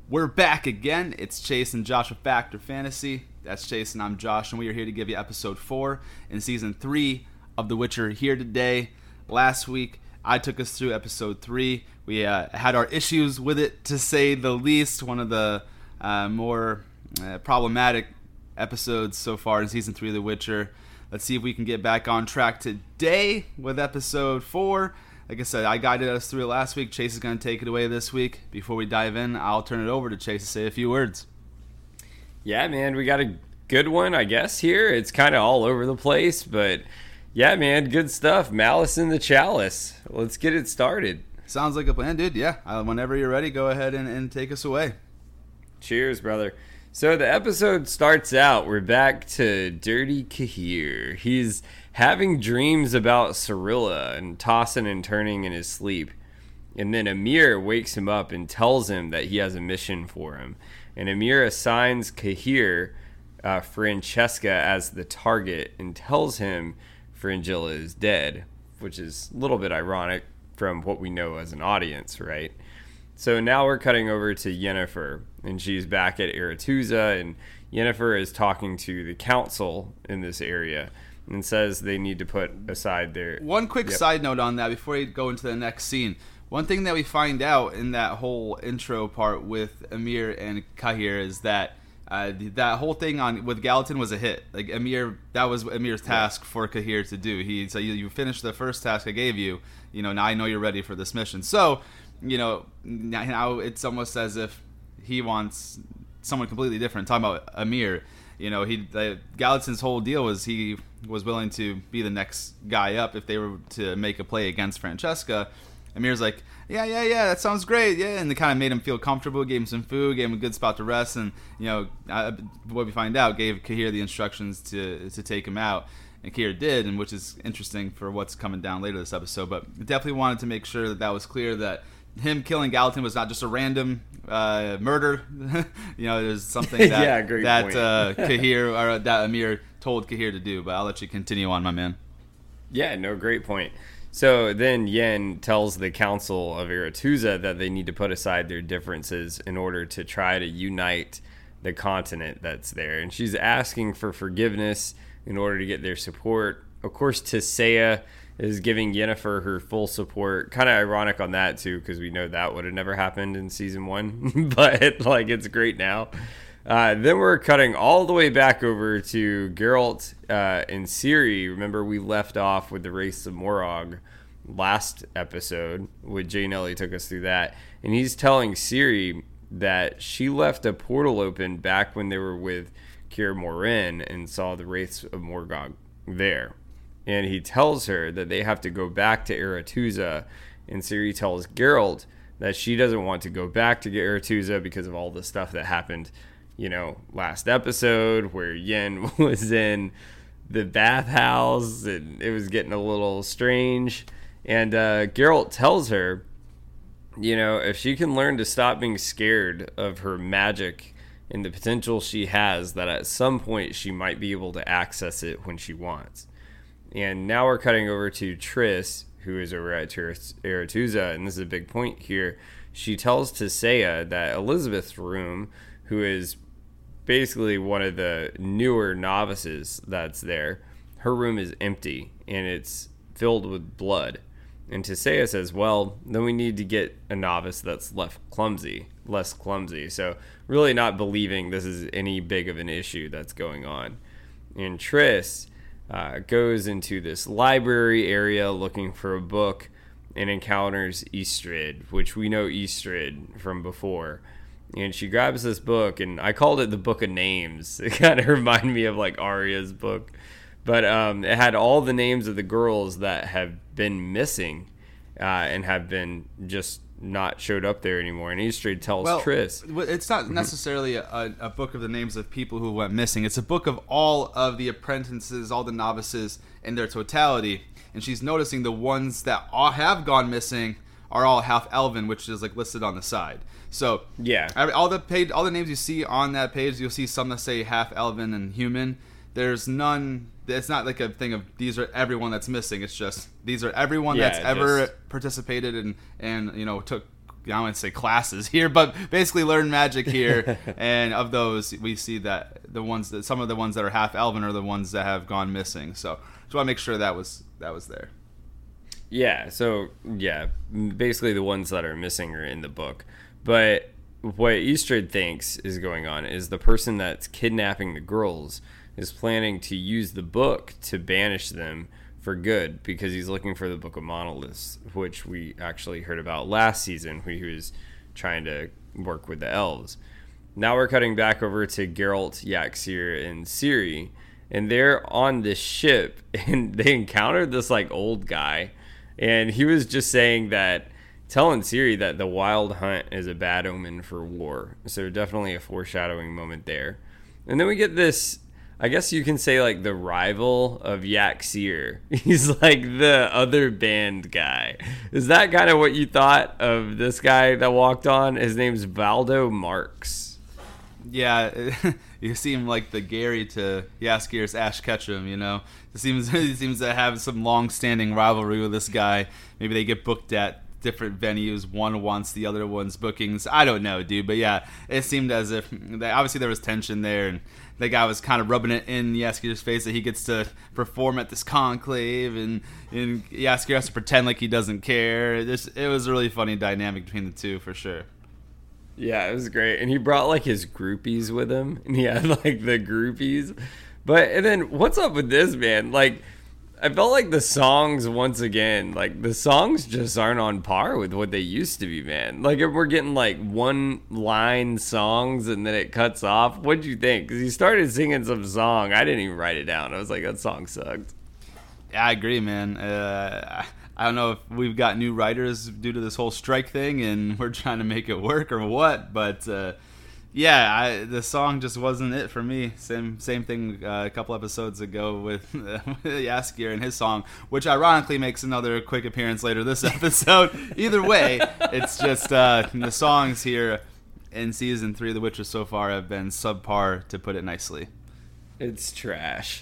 We're back again. It's Chase and Josh with Factor Fantasy. That's Chase and I'm Josh, and we are here to give you episode 4 in season 3 of The Witcher here today. Last week, I took us through episode 3. We had our issues with it, to say the least. One of the more problematic episodes so far in season 3 of The Witcher. Let's see if we can get back on track today with episode 4. Like I said, I guided us through it last week. Chase is going to take it away this week. Before we dive in, I'll turn it over to Chase to say a few words. Yeah, man, we got a good one, I guess, here. It's kind of all over the place, but yeah, man, good stuff. Malice in the Chalice. Let's get it started. Sounds like a plan, dude. Yeah, whenever you're ready, go ahead and take us away. Cheers, brother. So the episode starts out, we're back to Dirty Cahir. He's having dreams about Cirilla and tossing and turning in his sleep. And then Emhyr wakes him up and tells him that he has a mission for him. And Emhyr assigns Cahir Francesca as the target and tells him Fringilla is dead, which is a little bit ironic from what we know as an audience, right? So now we're cutting over to Yennefer, and she's back at Aretuza, and Yennefer is talking to the council in this area and says they need to put aside their... One quick side note on that before we go into the next scene. One thing that we find out in that whole intro part with Emhyr and Cahir is that that whole thing with Gallatin was a hit. Like Emhyr, that was Emhyr's task for Cahir to do. He said, you finished the first task I gave you. You know, now I know you're ready for this mission. So, you know, now it's almost as if he wants someone completely different. Talking about Emhyr, you know, Gallatin's whole deal was he was willing to be the next guy up if they were to make a play against Francesca. Emhyr's like, yeah, that sounds great, yeah, and they kind of made him feel comfortable, gave him some food, gave him a good spot to rest, and you know, what we find out, gave Cahir the instructions to take him out, and Cahir did, and which is interesting for what's coming down later this episode. But definitely wanted to make sure that was clear that him killing Gallatin was not just a random murder. You know, there's something that Cahir or that Emhyr told Cahir to do. But I'll let you continue on, my man. Yeah, no, great point. So then Yen tells the council of Aretuza that they need to put aside their differences in order to try to unite the continent that's there. And she's asking for forgiveness in order to get their support. Of course, Tissaia is giving Yennefer her full support. Kind of ironic on that, too, because we know that would have never happened in Season 1. But, like, it's great now. Then we're cutting all the way back over to Geralt and Ciri. Remember, we left off with the Race of Morag last episode, with Jay Nelly took us through that. And he's telling Ciri that she left a portal open back when they were with Kaer Morhen and saw the Wraiths of Morgog there. And he tells her that they have to go back to Aretuza. And Ciri tells Geralt that she doesn't want to go back to Aretuza because of all the stuff that happened, you know, last episode where Yen was in the bathhouse and it was getting a little strange. And Geralt tells her, you know, if she can learn to stop being scared of her magic and the potential she has, that at some point she might be able to access it when she wants. And now we're cutting over to Triss, who is over at Aretuza, and this is a big point here. She tells Tissaia that Elizabeth's room, who is basically one of the newer novices that's there, her room is empty and it's filled with blood. And Tissaia says, well, then we need to get a novice that's less clumsy. So really not believing this is any big of an issue that's going on. And Triss goes into this library area looking for a book and encounters Istrid, which we know Istrid from before. And she grabs this book, and I called it the Book of Names. It kind of reminded me of like Arya's book. But it had all the names of the girls that have Been missing and have been just not showed up there anymore. And Istrid tells Triss. It's not necessarily a book of the names of people who went missing. It's a book of all of the apprentices, all the novices in their totality. And she's noticing the ones that all have gone missing are all half elven, which is like listed on the side. So yeah, all the names you see on that page, you'll see some that say half elven and human. There's none. It's not like a thing of these are everyone that's missing. It's just these are everyone that's ever participated and you know took I wouldn't say classes here, but basically learn magic here. And of those, we see that some of the ones that are half elven are the ones that have gone missing. So just want to make sure that was there. Yeah, so yeah, basically the ones that are missing are in the book. But what Eastrid thinks is going on is the person that's kidnapping the girls is planning to use the book to banish them for good, because he's looking for the Book of Monoliths, which we actually heard about last season when he was trying to work with the elves. Now we're cutting back over to Geralt, Yaxir, and Ciri, and they're on this ship, and they encountered this like old guy, and he was just saying that, telling Ciri that the Wild Hunt is a bad omen for war. So definitely a foreshadowing moment there. And then we get this, I guess you can say, like, the rival of Yaxir. He's like the other band guy. Is that kind of what you thought of this guy that walked on? His name's Valdo Marx. Yeah, you seem like the Gary to Jaskir's Ash Ketchum, you know? He seems to have some long-standing rivalry with this guy. Maybe they get booked at different venues. One wants the other one's bookings. I don't know, dude. But yeah, it seemed as if obviously there was tension there, and the guy was kind of rubbing it in Jaskir's face that he gets to perform at this conclave, and Jaskir has to pretend like he doesn't care. It was a really funny dynamic between the two, for sure. Yeah, it was great. And he brought like his groupies with him, and he had like the groupies. But and then what's up with this, man? Like, I felt like the songs, once again, like the songs just aren't on par with what they used to be, man. Like, if we're getting like one line songs and then it cuts off, what'd you think? Because he started singing some song. I didn't even write it down. I was like, that song sucked. Yeah, I agree, man. I don't know if we've got new writers due to this whole strike thing and we're trying to make it work or what, but yeah, the song just wasn't it for me. Same thing a couple episodes ago with Jaskier and his song, which ironically makes another quick appearance later this episode. Either way, it's just the songs here in season 3 of The Witcher so far have been subpar, to put it nicely. It's trash.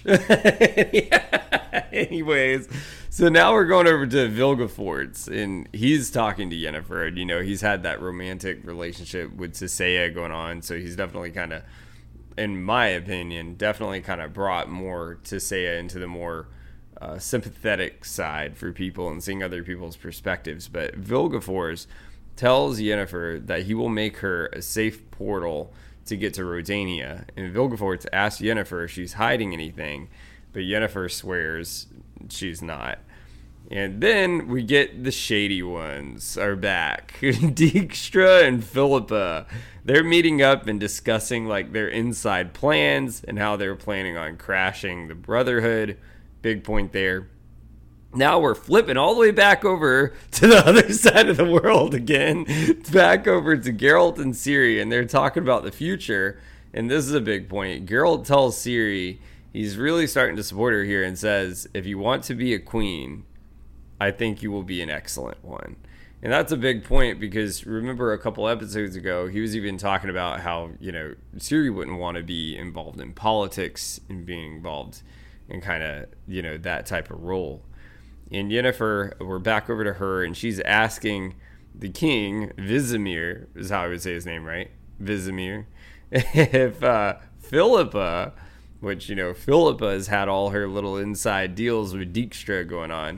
Anyways, so now we're going over to Vilgefortz, and he's talking to Yennefer. And, you know, he's had that romantic relationship with Tissaia going on, so he's definitely kind of, in my opinion, definitely kind of brought more Tissaia into the more sympathetic side for people and seeing other people's perspectives. But Vilgefortz tells Yennefer that he will make her a safe portal to get to Rodania, and Vilgefortz asks Yennefer if she's hiding anything, but Yennefer swears she's not. And then we get the shady ones are back. Dijkstra and Philippa. They're meeting up and discussing like their inside plans and how they're planning on crashing the Brotherhood. Big point there. Now we're flipping all the way back over to the other side of the world again. Back over to Geralt and Ciri, and they're talking about the future. And this is a big point. Geralt tells Ciri he's really starting to support her here and says, if you want to be a queen, I think you will be an excellent one. And that's a big point because remember a couple episodes ago, he was even talking about how, you know, Ciri wouldn't want to be involved in politics and being involved in kind of, you know, that type of role. And Yennefer, we're back over to her, and she's asking the king, Vizimir, is how I would say his name, right? Vizimir. If Philippa, which, you know, Philippa has had all her little inside deals with Dijkstra going on,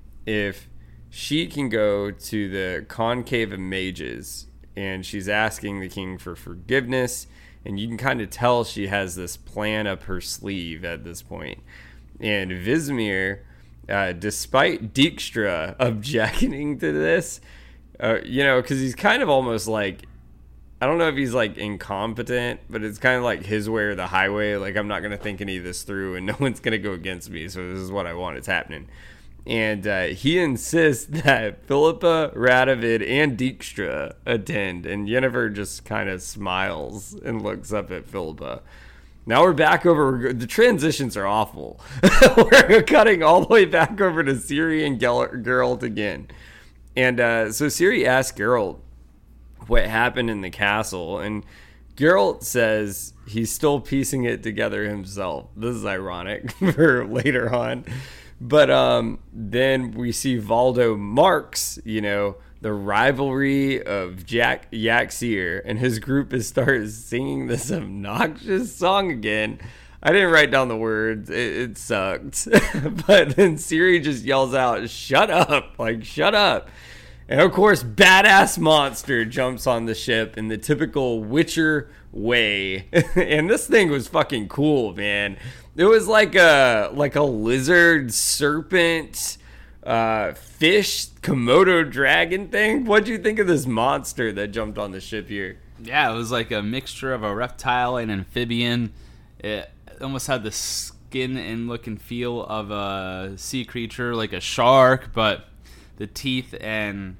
if she can go to the Conclave of Mages, and she's asking the king for forgiveness, and you can kind of tell she has this plan up her sleeve at this point. And Vizimir, despite Dijkstra objecting to this, you know, because he's kind of almost like, I don't know if he's like incompetent, but it's kind of like his way or the highway. Like, I'm not going to think any of this through and no one's going to go against me. So this is what I want. It's happening. And he insists that Philippa, Radovid, and Dijkstra attend. And Yennefer just kind of smiles and looks up at Philippa. Now we're back over. The transitions are awful. We're cutting all the way back over to Ciri and Geralt again. And so Ciri asks Geralt what happened in the castle. And Geralt says he's still piecing it together himself. This is ironic for later on. But then we see Valdo Marx, you know, the rivalry of Jack Yaxir and his group is started singing this obnoxious song again. I didn't write down the words. It sucked. But then Ciri just yells out, "Shut up!" Like, shut up. And of course, badass monster jumps on the ship in the typical Witcher way. And this thing was fucking cool, man. It was like a lizard, serpent, fish, Komodo dragon thing. What'd you think of this monster that jumped on the ship here? Yeah, it was like a mixture of a reptile and amphibian. It almost had the skin and look and feel of a sea creature, like a shark, but the teeth and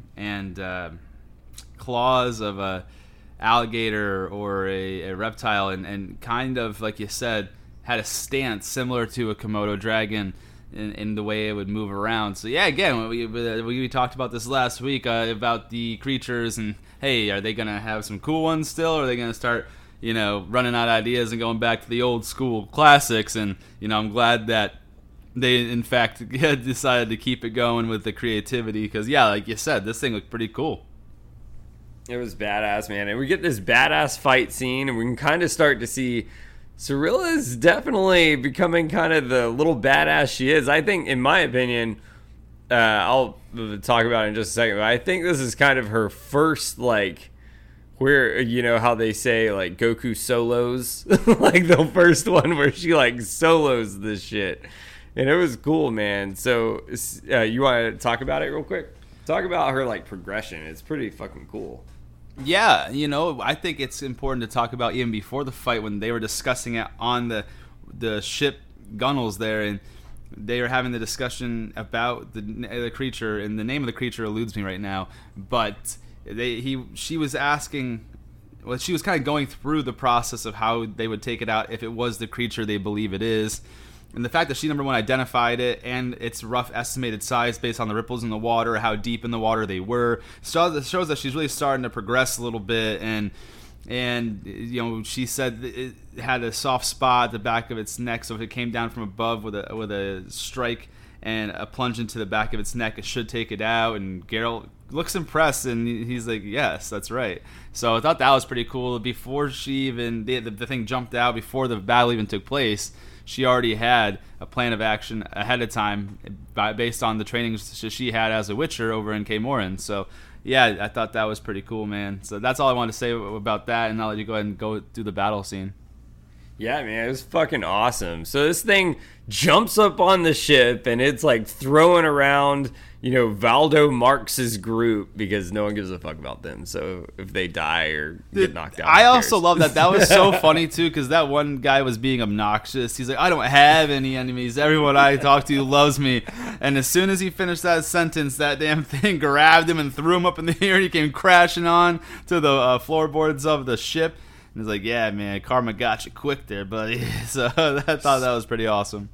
claws of a alligator or a reptile, and kind of, like you said, had a stance similar to a Komodo dragon in the way it would move around. So yeah, again, we talked about this last week about the creatures, and hey, are they gonna have some cool ones still, or are they gonna start running out of ideas and going back to the old school classics? And I'm glad that they in fact decided to keep it going with the creativity, because yeah, like you said, this thing looked pretty cool. It was badass, man. And we get this badass fight scene, and we can kind of start to see Cirilla is definitely becoming kind of the little badass she is. I think, in my opinion, I'll talk about it in just a second, but I think this is kind of her first, like, where, how they say, like, Goku solos? Like, the first one where she, like, solos this shit. And it was cool, man. So, you want to talk about it real quick? Talk about her, like, progression. It's pretty fucking cool. Yeah, I think it's important to talk about even before the fight, when they were discussing it on the ship gunnels there, and they were having the discussion about the creature, and the name of the creature eludes me right now, but she was asking, well, she was kind of going through the process of how they would take it out if it was the creature they believe it is. And the fact that she, number one, identified it and its rough estimated size based on the ripples in the water, how deep in the water they were, shows that she's really starting to progress a little bit. And she said it had a soft spot at the back of its neck, so if it came down from above with a strike and a plunge into the back of its neck, it should take it out. And Geralt looks impressed, and he's like, yes, that's right. So I thought that was pretty cool. Before she even the thing jumped out, before the battle even took place, she already had a plan of action ahead of time based on the training she had as a Witcher over in Kaer Morhen. So, yeah, I thought that was pretty cool, man. So that's all I wanted to say about that, and I'll let you go ahead and go through the battle scene. Yeah, man, it was fucking awesome. So this thing jumps up on the ship, and it's like throwing around, Valdo Marx's group, because no one gives a fuck about them. So if they die or get knocked out, I also love that. That was so funny too, because that one guy was being obnoxious. He's like, I don't have any enemies. Everyone I talk to loves me. And as soon as he finished that sentence, that damn thing grabbed him and threw him up in the air, and he came crashing on to the floorboards of the ship. And he's like, yeah, man, karma got you quick there, buddy. So I thought that was pretty awesome.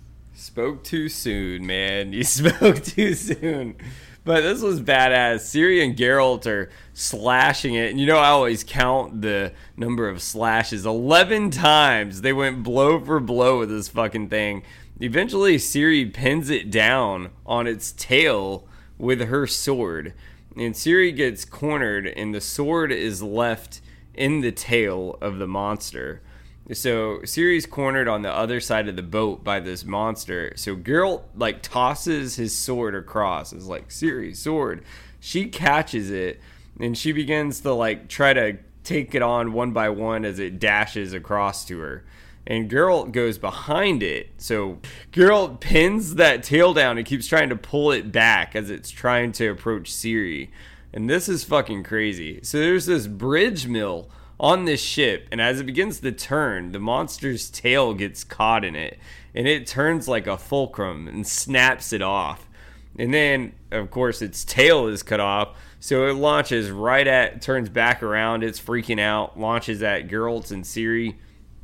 Spoke too soon, man. You spoke too soon. But this was badass. Ciri and Geralt are slashing it. And I always count the number of slashes. 11 times they went blow for blow with this fucking thing. Eventually, Ciri pins it down on its tail with her sword. And Ciri gets cornered, and the sword is left in the tail of the monster. So Ciri's cornered on the other side of the boat by this monster. So Geralt tosses his sword across. It's like, Ciri, sword. She catches it, and she begins to try to take it on one by one as it dashes across to her. And Geralt goes behind it. So Geralt pins that tail down and keeps trying to pull it back as it's trying to approach Ciri. And this is fucking crazy. So there's this bridge mill on this ship, and as it begins to turn, the monster's tail gets caught in it, and it turns like a fulcrum and snaps it off. And then, of course, its tail is cut off, so it launches turns back around, it's freaking out, launches at Geralt and Ciri.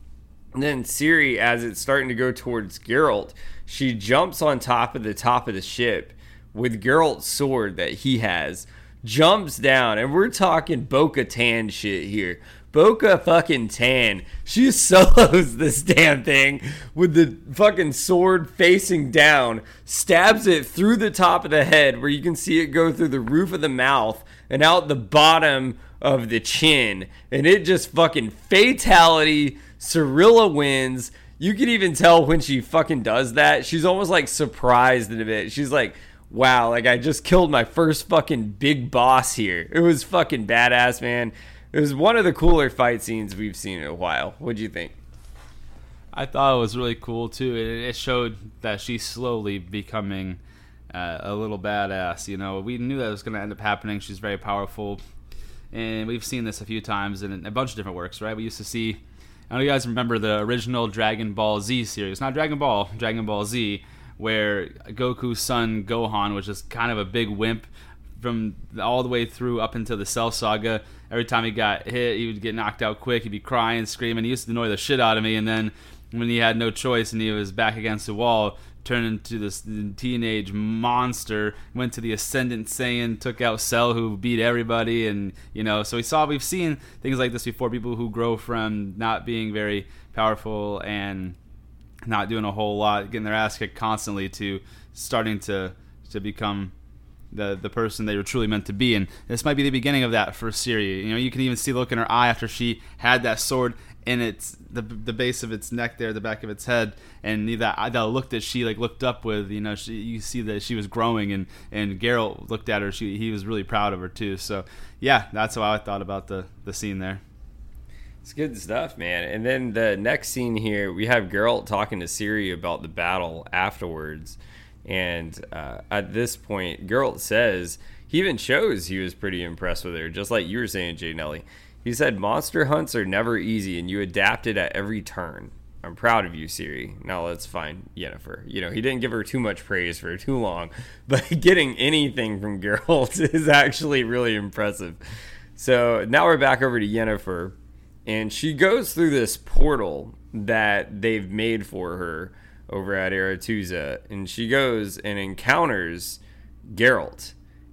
And then Ciri, as it's starting to go towards Geralt, she jumps on top of the ship with Geralt's sword that he has, jumps down, and we're talking Bo-Katan shit here. Boca fucking Tan, she solos this damn thing with the fucking sword facing down, stabs it through the top of the head where you can see it go through the roof of the mouth and out the bottom of the chin, and it just fucking fatality. Cirilla wins. You can even tell when she fucking does that, she's almost like surprised in a bit. She's like, wow, like I just killed my first fucking big boss here. It was fucking badass, man. It was one of the cooler fight scenes we've seen in a while. What'd you think? I thought it was really cool too. It showed that she's slowly becoming a little badass. You know, we knew that was going to end up happening. She's very powerful, and we've seen this a few times in a bunch of different works, right? We used to see, I don't know if you guys remember the original Dragon Ball Z series, not Dragon Ball, Dragon Ball Z, where Goku's son Gohan was just kind of a big wimp from all the way through up into the Cell Saga. Every time he got hit, he would get knocked out quick. He'd be crying, screaming. He used to annoy the shit out of me. And then when he had no choice and he was back against the wall, turned into this teenage monster, went to the Ascendant Saiyan, took out Cell, who beat everybody. And, you know, so we've seen things like this before, people who grow from not being very powerful and not doing a whole lot, getting their ass kicked constantly, to starting to become the person they were truly meant to be. And this might be the beginning of that for Ciri. You know, you can even see the look in her eye after she had that sword in its the base of its neck there, the back of its head, and that look that she like looked up with. You know, you see that she was growing, and Geralt looked at her. He was really proud of her too. So yeah, that's how I thought about the scene there. It's good stuff, man. And then the next scene here, we have Geralt talking to Ciri about the battle afterwards. And at this point, Geralt says, he even shows he was pretty impressed with her, just like you were saying, Jay Nelly. He said, monster hunts are never easy, and you adapted at every turn. I'm proud of you, Ciri. Now let's find Yennefer. You know, he didn't give her too much praise for too long, but getting anything from Geralt is actually really impressive. So now we're back over to Yennefer. And she goes through this portal that they've made for her over at Aretuza. And she goes and encounters Geralt.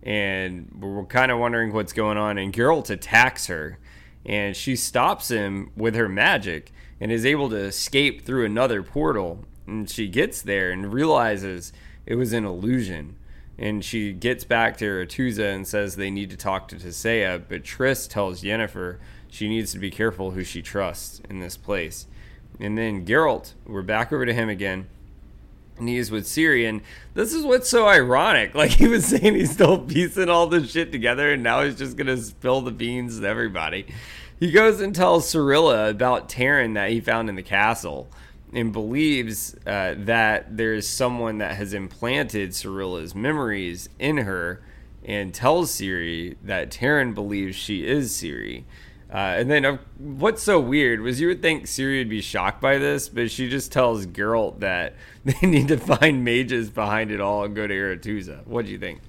And we're kind of wondering what's going on. And Geralt attacks her. And she stops him with her magic and is able to escape through another portal. And she gets there and realizes it was an illusion. And she gets back to Aretuza and says they need to talk to Tissaia. But Triss tells Yennefer she needs to be careful who she trusts in this place. And then Geralt, we're back over to him again. And he is with Ciri. And this is what's so ironic. Like, he was saying he's still piecing all this shit together, and now he's just going to spill the beans to everybody. He goes and tells Cirilla about Taryn that he found in the castle, and believes that there's someone that has implanted Cirilla's memories in her, and tells Ciri that Taryn believes she is Ciri. And then what's so weird was you would think Ciri would be shocked by this, but she just tells Geralt that they need to find mages behind it all and go to Aretuza. What do you think?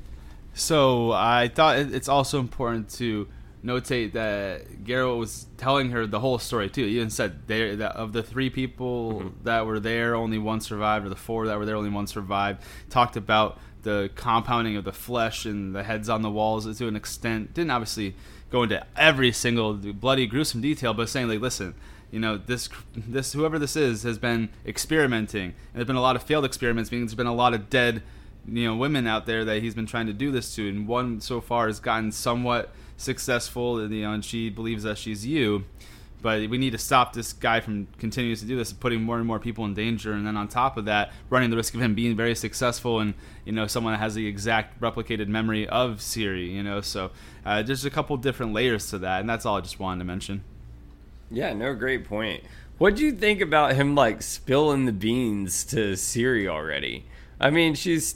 So I thought it's also important to notate that Geralt was telling her the whole story too. He even said that of the 3 people that were there, only one survived, or the 4 that were there, only one survived. Talked about the compounding of the flesh and the heads on the walls to an extent. Didn't obviously go into every single bloody, gruesome detail, but saying, like, listen, you know, this whoever this is has been experimenting, and there's been a lot of failed experiments, meaning there's been a lot of dead, you know, women out there that he's been trying to do this to, and one so far has gotten somewhat successful, you know, and she believes that she's you. But we need to stop this guy from continuing to do this, putting more and more people in danger, and then on top of that, running the risk of him being very successful, and, you know, someone that has the exact replicated memory of Ciri, you know. So there's a couple different layers to that, and that's all I just wanted to mention. Yeah, no, great point. What do you think about him, like, spilling the beans to Ciri already? I mean, she's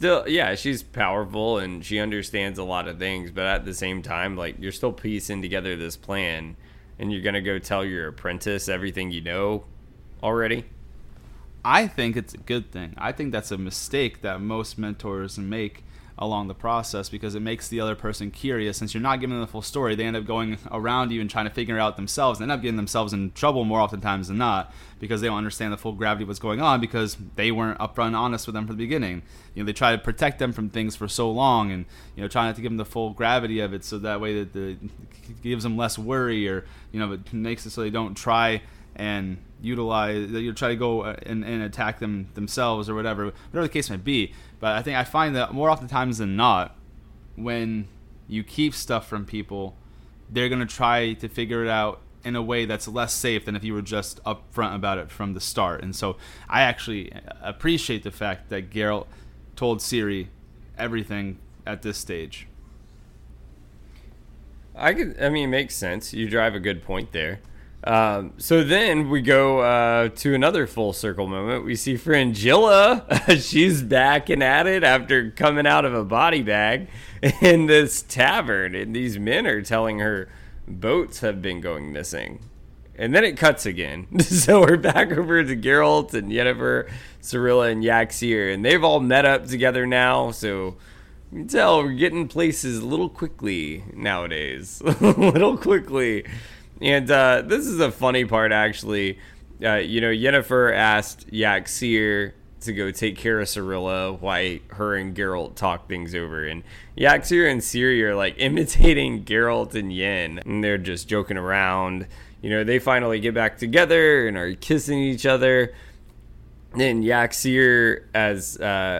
powerful and she understands a lot of things, but at the same time, like, you're still piecing together this plan, and you're going to go tell your apprentice everything you know already? I think it's a good thing. I think that's a mistake that most mentors make along the process, because it makes the other person curious. Since you're not giving them the full story, they end up going around you and trying to figure it out themselves, and end up getting themselves in trouble more oftentimes than not, because they don't understand the full gravity of what's going on, because they weren't upfront and honest with them from the beginning. They try to protect them from things for so long, and try not to give them the full gravity of it, so that way that it gives them less worry, or it makes it so they don't try and utilize, you try to go and attack them themselves, or whatever the case may be. But I find that more oftentimes than not, when you keep stuff from people, they're going to try to figure it out in a way that's less safe than if you were just upfront about it from the start. And so I actually appreciate the fact that Geralt told Ciri everything at this stage. It makes sense. You drive a good point there. So then we go to another full circle moment. We see Fringilla. She's back and at it after coming out of a body bag in this tavern, and these men are telling her boats have been going missing. And then it cuts again. So we're back over to Geralt and Yennefer, Cirilla, and Yaxir, and they've all met up together now. So you can tell we're getting places a little quickly nowadays. A little quickly. And this is a funny part, actually. Yennefer asked Yaxir to go take care of Cirilla while her and Geralt talk things over. And Yaxir and Ciri are like imitating Geralt and Yen. And they're just joking around. They finally get back together and are kissing each other. Then Yaxir, as,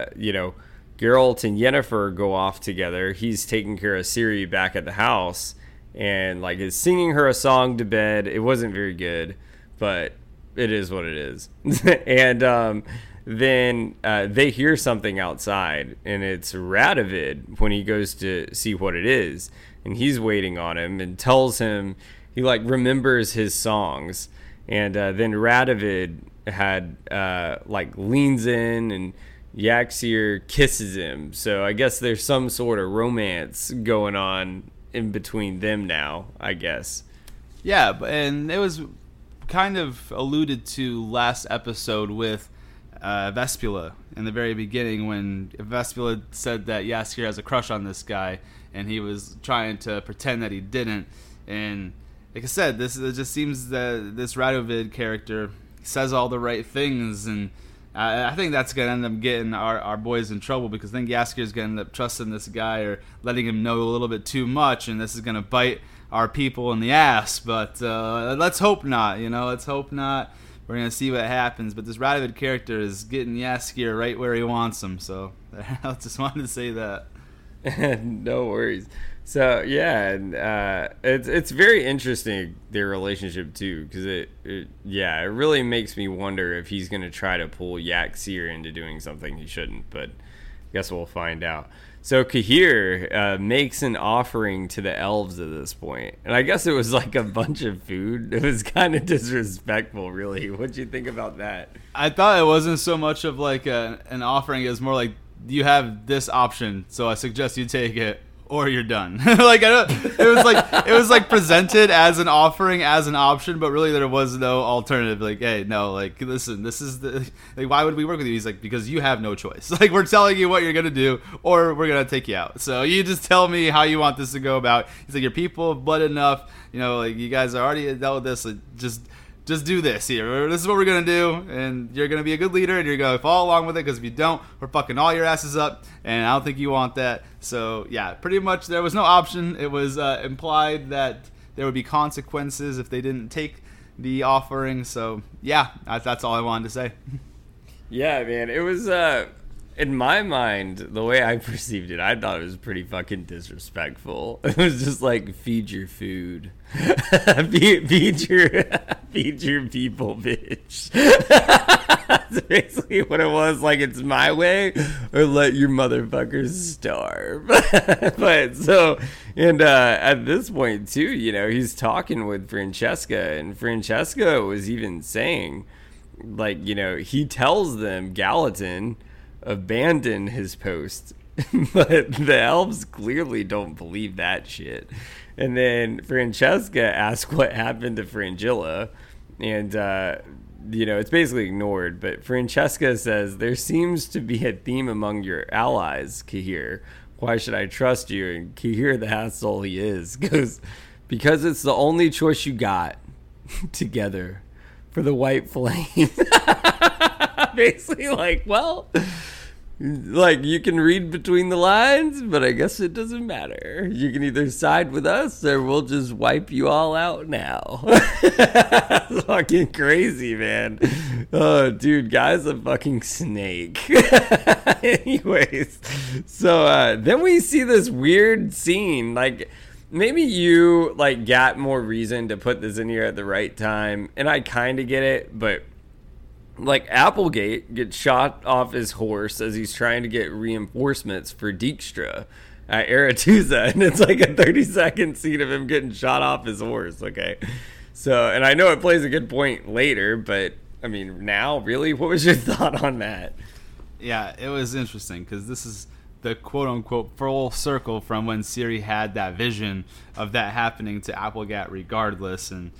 Geralt and Yennefer go off together. He's taking care of Ciri back at the house. And is singing her a song to bed. It wasn't very good, but it is what it is. And then they hear something outside, and it's Radovid when he goes to see what it is. And he's waiting on him and tells him he remembers his songs. And then Radovid had leans in, and Yaxir kisses him. So I guess there's some sort of romance going on in between them now, I guess. Yeah, and it was kind of alluded to last episode with Vespula in the very beginning, when Vespula said that Jaskier has a crush on this guy, and he was trying to pretend that he didn't. And like I said, it just seems that this Radovid character says all the right things, and I think that's going to end up getting our boys in trouble, because then Jaskier's going to end up trusting this guy or letting him know a little bit too much, and this is going to bite our people in the ass. But let's hope not, let's hope not. We're going to see what happens. But this Radovid character is getting Jaskier right where he wants him, so I just wanted to say that. No worries. So yeah, it's very interesting, their relationship too, because it really makes me wonder if he's gonna try to pull Yaxir into doing something he shouldn't. But I guess we'll find out. So Cahir makes an offering to the elves at this point, and I guess it was a bunch of food. It was kind of disrespectful, really. What'd you think about that? I thought it wasn't so much of an offering; it was more like, you have this option, so I suggest you take it, or you're done. It was presented as an offering, as an option, but really there was no alternative. Hey, no, listen, this is the, why would we work with you? He's because you have no choice. We're telling you what you're gonna do, or we're gonna take you out. So you just tell me how you want this to go about. He's your people have blood enough. You guys already dealt with this. Just do this here. This is what we're going to do, and you're going to be a good leader, and you're going to follow along with it, because if you don't, we're fucking all your asses up, and I don't think you want that. So, yeah, pretty much there was no option. It was implied that there would be consequences if they didn't take the offering. So, yeah, that's all I wanted to say. Yeah, man, it was... in my mind, the way I perceived it, I thought it was pretty fucking disrespectful. It was just feed your food. feed your people, bitch. That's basically what it was. It's my way, or let your motherfuckers starve. But so, and at this point too, he's talking with Francesca, and Francesca was even saying, he tells them Gallatin abandon his post, but the elves clearly don't believe that shit. And then Francesca asks what happened to Fringilla, and it's basically ignored, but Francesca says there seems to be a theme among your allies, Cahir. Why should I trust you? And Kahir, the asshole he is, goes, because it's the only choice you got together for the white flame. Basically, like, well, like, you can read between the lines, but I guess it doesn't matter. You can either side with us or we'll just wipe you all out now. That's fucking crazy, man. Oh, dude, guy's a fucking snake. Anyways, so then we see this weird scene. Like, maybe you, like, got more reason to put this in here at the right time, and I kind of get it, but like, Applegate gets shot off his horse as he's trying to get reinforcements for Dijkstra at Aretuza, and it's like a 30-second scene of him getting shot off his horse, okay? So, and I know it plays a good point later, but, I mean, now, really? What was your thought on that? Yeah, it was interesting, because this is the quote-unquote full circle from when Ciri had that vision of that happening to Applegate regardless, and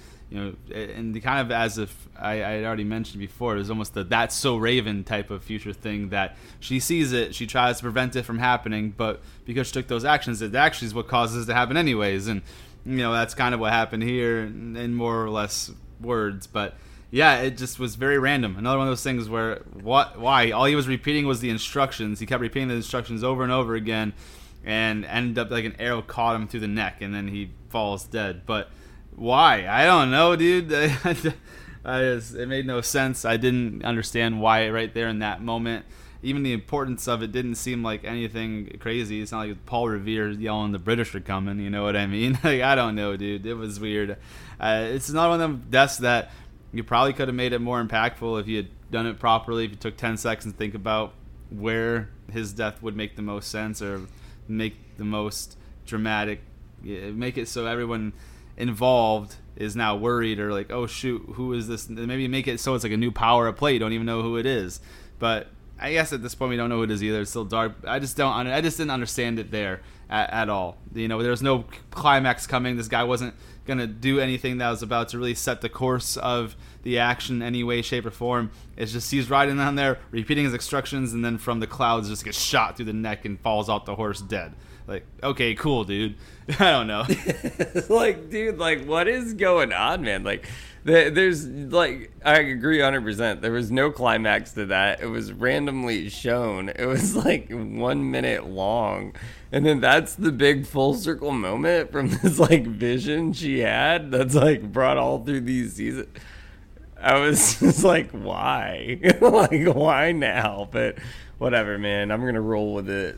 and the kind of, as if I had already mentioned before, it was almost the "that's so Raven" type of future thing that she sees it, she tries to prevent it from happening, but because she took those actions, it actually is what causes it to happen anyways. And that's kind of what happened here in more or less words. But yeah, it just was very random. Another one of those things where why all he was repeating was the instructions. He kept repeating the instructions over and over again, and ended up like an arrow caught him through the neck, and then he falls dead. But why? I don't know, dude. It made no sense. I didn't understand why right there in that moment. Even the importance of it didn't seem like anything crazy. It's not like Paul Revere yelling the British are coming. You know what I mean? Like, I don't know, dude. It was weird. It's not one of them deaths that you probably could have made it more impactful if you had done it properly. If you took 10 seconds to think about where his death would make the most sense or make the most dramatic, make it so everyone involved is now worried or like, oh shoot, who is this? Maybe make it so it's like a new power at play. You don't even know who it is. But I guess at this point we don't know who it is either. It's still dark. I just didn't understand it there at all. There was no climax coming. This guy wasn't gonna do anything that was about to really set the course of the action in any way, shape, or form. It's just he's riding down there, repeating his instructions, and then from the clouds just gets shot through the neck and falls off the horse dead. Like, okay, cool, dude. I don't know. Like, dude, like, what is going on, man? Like, there's, like, I agree 100%. There was no climax to that. It was randomly shown. It was, like, 1 minute long. And then that's the big full circle moment from this, like, vision she had that's, like, brought all through these seasons. I was just like, why? Like, why now? But whatever, man. I'm going to roll with it.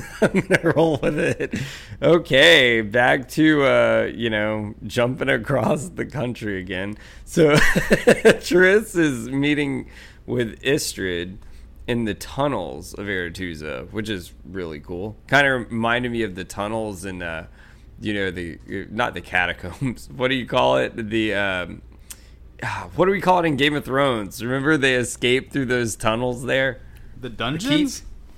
Okay, back to, jumping across the country again. So Triss is meeting with Istrid in the tunnels of Aretuza, which is really cool. Kind of reminded me of the tunnels in, not the catacombs. What do you call it? What do we call it in Game of Thrones? Remember they escaped through those tunnels there? The dungeons?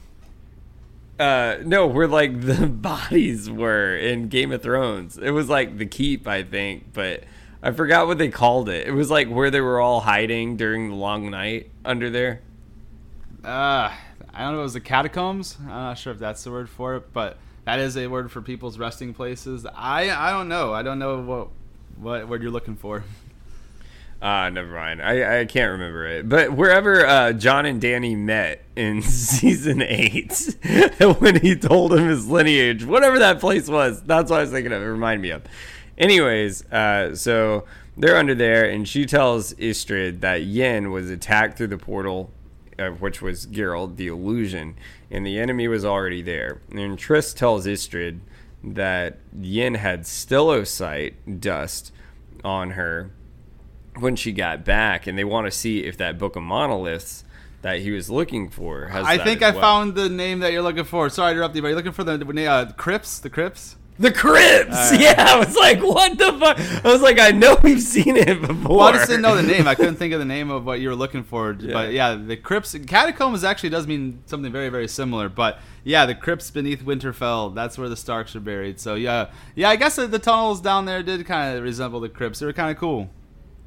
No, where like the bodies were in Game of Thrones. It was like the keep, I think, but I forgot what they called it. It was like where they were all hiding during the long night under there. I don't know. It was the catacombs. I'm not sure if that's the word for it, but that is a word for people's resting places. I don't know. I don't know what word you're looking for. Never mind. I can't remember it. But wherever Jon and Dany met in season 8, when he told him his lineage, whatever that place was, that's what I was thinking of. It reminded me of. Anyways, so they're under there, and she tells Istrid that Yen was attacked through the portal, which was Geralt, the illusion, and the enemy was already there. And Triss tells Istrid that Yen had Stellocyte dust on her when she got back, and they want to see if that Book of Monoliths that he was looking for has I that think as I well. found the name that you're looking for. Sorry to interrupt you, but you're looking for the Crypts? The Crypts? The Crypts! Yeah, I was like, what the fuck? I was like, I know we've seen it before. Well, I just didn't know the name. I couldn't think of the name of what you were looking for. Yeah. But yeah, the Crypts. Catacombs actually does mean something very, very similar. But yeah, the Crypts beneath Winterfell, that's where the Starks are buried. So yeah, I guess the tunnels down there did kind of resemble the Crypts. They were kind of cool.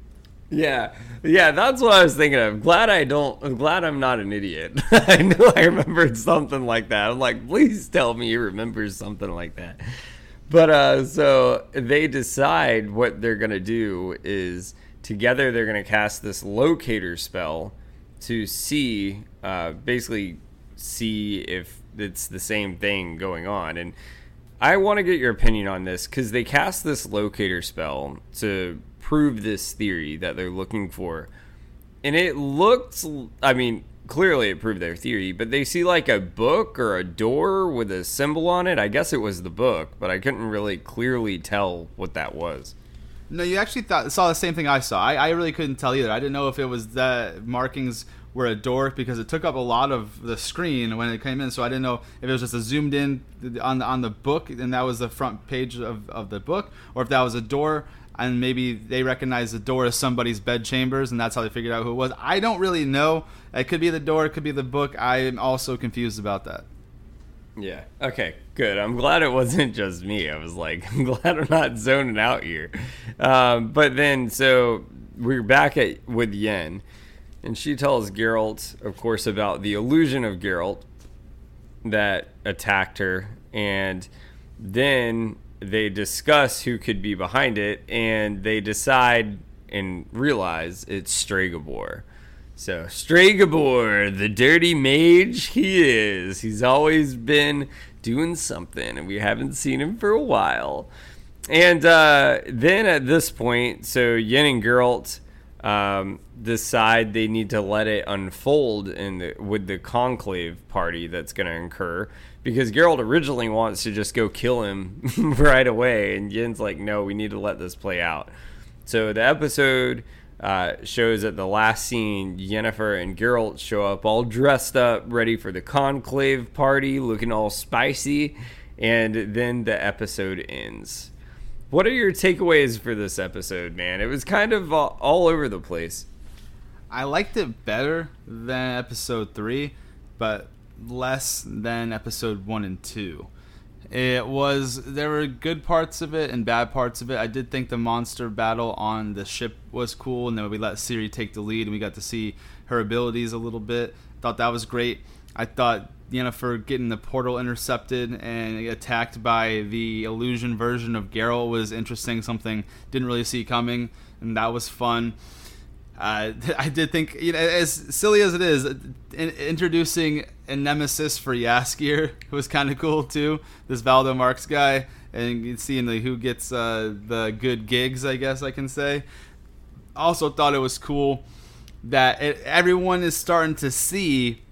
Yeah, yeah, that's what I was thinking of. I'm glad I'm not an idiot. I knew I remembered something like that. I'm like, please tell me you remember something like that. But so they decide what they're gonna do is together they're gonna cast this locator spell to see, basically see if it's the same thing going on. And I want to get your opinion on this because they cast this locator spell to prove this theory that they're looking for. And it looked, I mean, clearly it proved their theory, but they see like a book or a door with a symbol on it. I guess it was the book, but I couldn't really clearly tell what that was. No, you actually saw the same thing I saw. I really couldn't tell either. I didn't know if it was the markings were a door because it took up a lot of the screen when it came in. So I didn't know if it was just a zoomed in on the book and that was the front page of the book, or if that was a door and maybe they recognized the door as somebody's bed chambers and that's how they figured out who it was. I don't really know. It could be the door. It could be the book. I'm also confused about that. Yeah. Okay, good. I'm glad it wasn't just me. I was like, I'm glad I'm not zoning out here. But then, so we're back with Yen. And she tells Geralt, of course, about the illusion of Geralt that attacked her. And then they discuss who could be behind it. And they decide and realize it's Stregobor. So Stregobor, the dirty mage he is. He's always been doing something. And we haven't seen him for a while. And then at this point, so Yen and Geralt decide they need to let it unfold with the conclave party that's going to occur, because Geralt originally wants to just go kill him right away, and Yen's like, no, we need to let this play out. So the episode shows at the last scene, Yennefer and Geralt show up all dressed up, ready for the conclave party, looking all spicy, and then the episode ends. What are your takeaways for this episode, man? It was kind of all over the place. I liked it better than episode 3, but less than episode 1 and 2. There were good parts of it and bad parts of it. I did think the monster battle on the ship was cool, and then we let Ciri take the lead, and we got to see her abilities a little bit. Thought that was great. I thought Yennefer getting the portal intercepted and attacked by the illusion version of Geralt was interesting, something didn't really see coming, and that was fun. I did think, as silly as it is, introducing a nemesis for Jaskier was kind of cool too. This Valdo Marx guy, and seeing who gets the good gigs, I guess I can say. Also thought it was cool that everyone is starting to see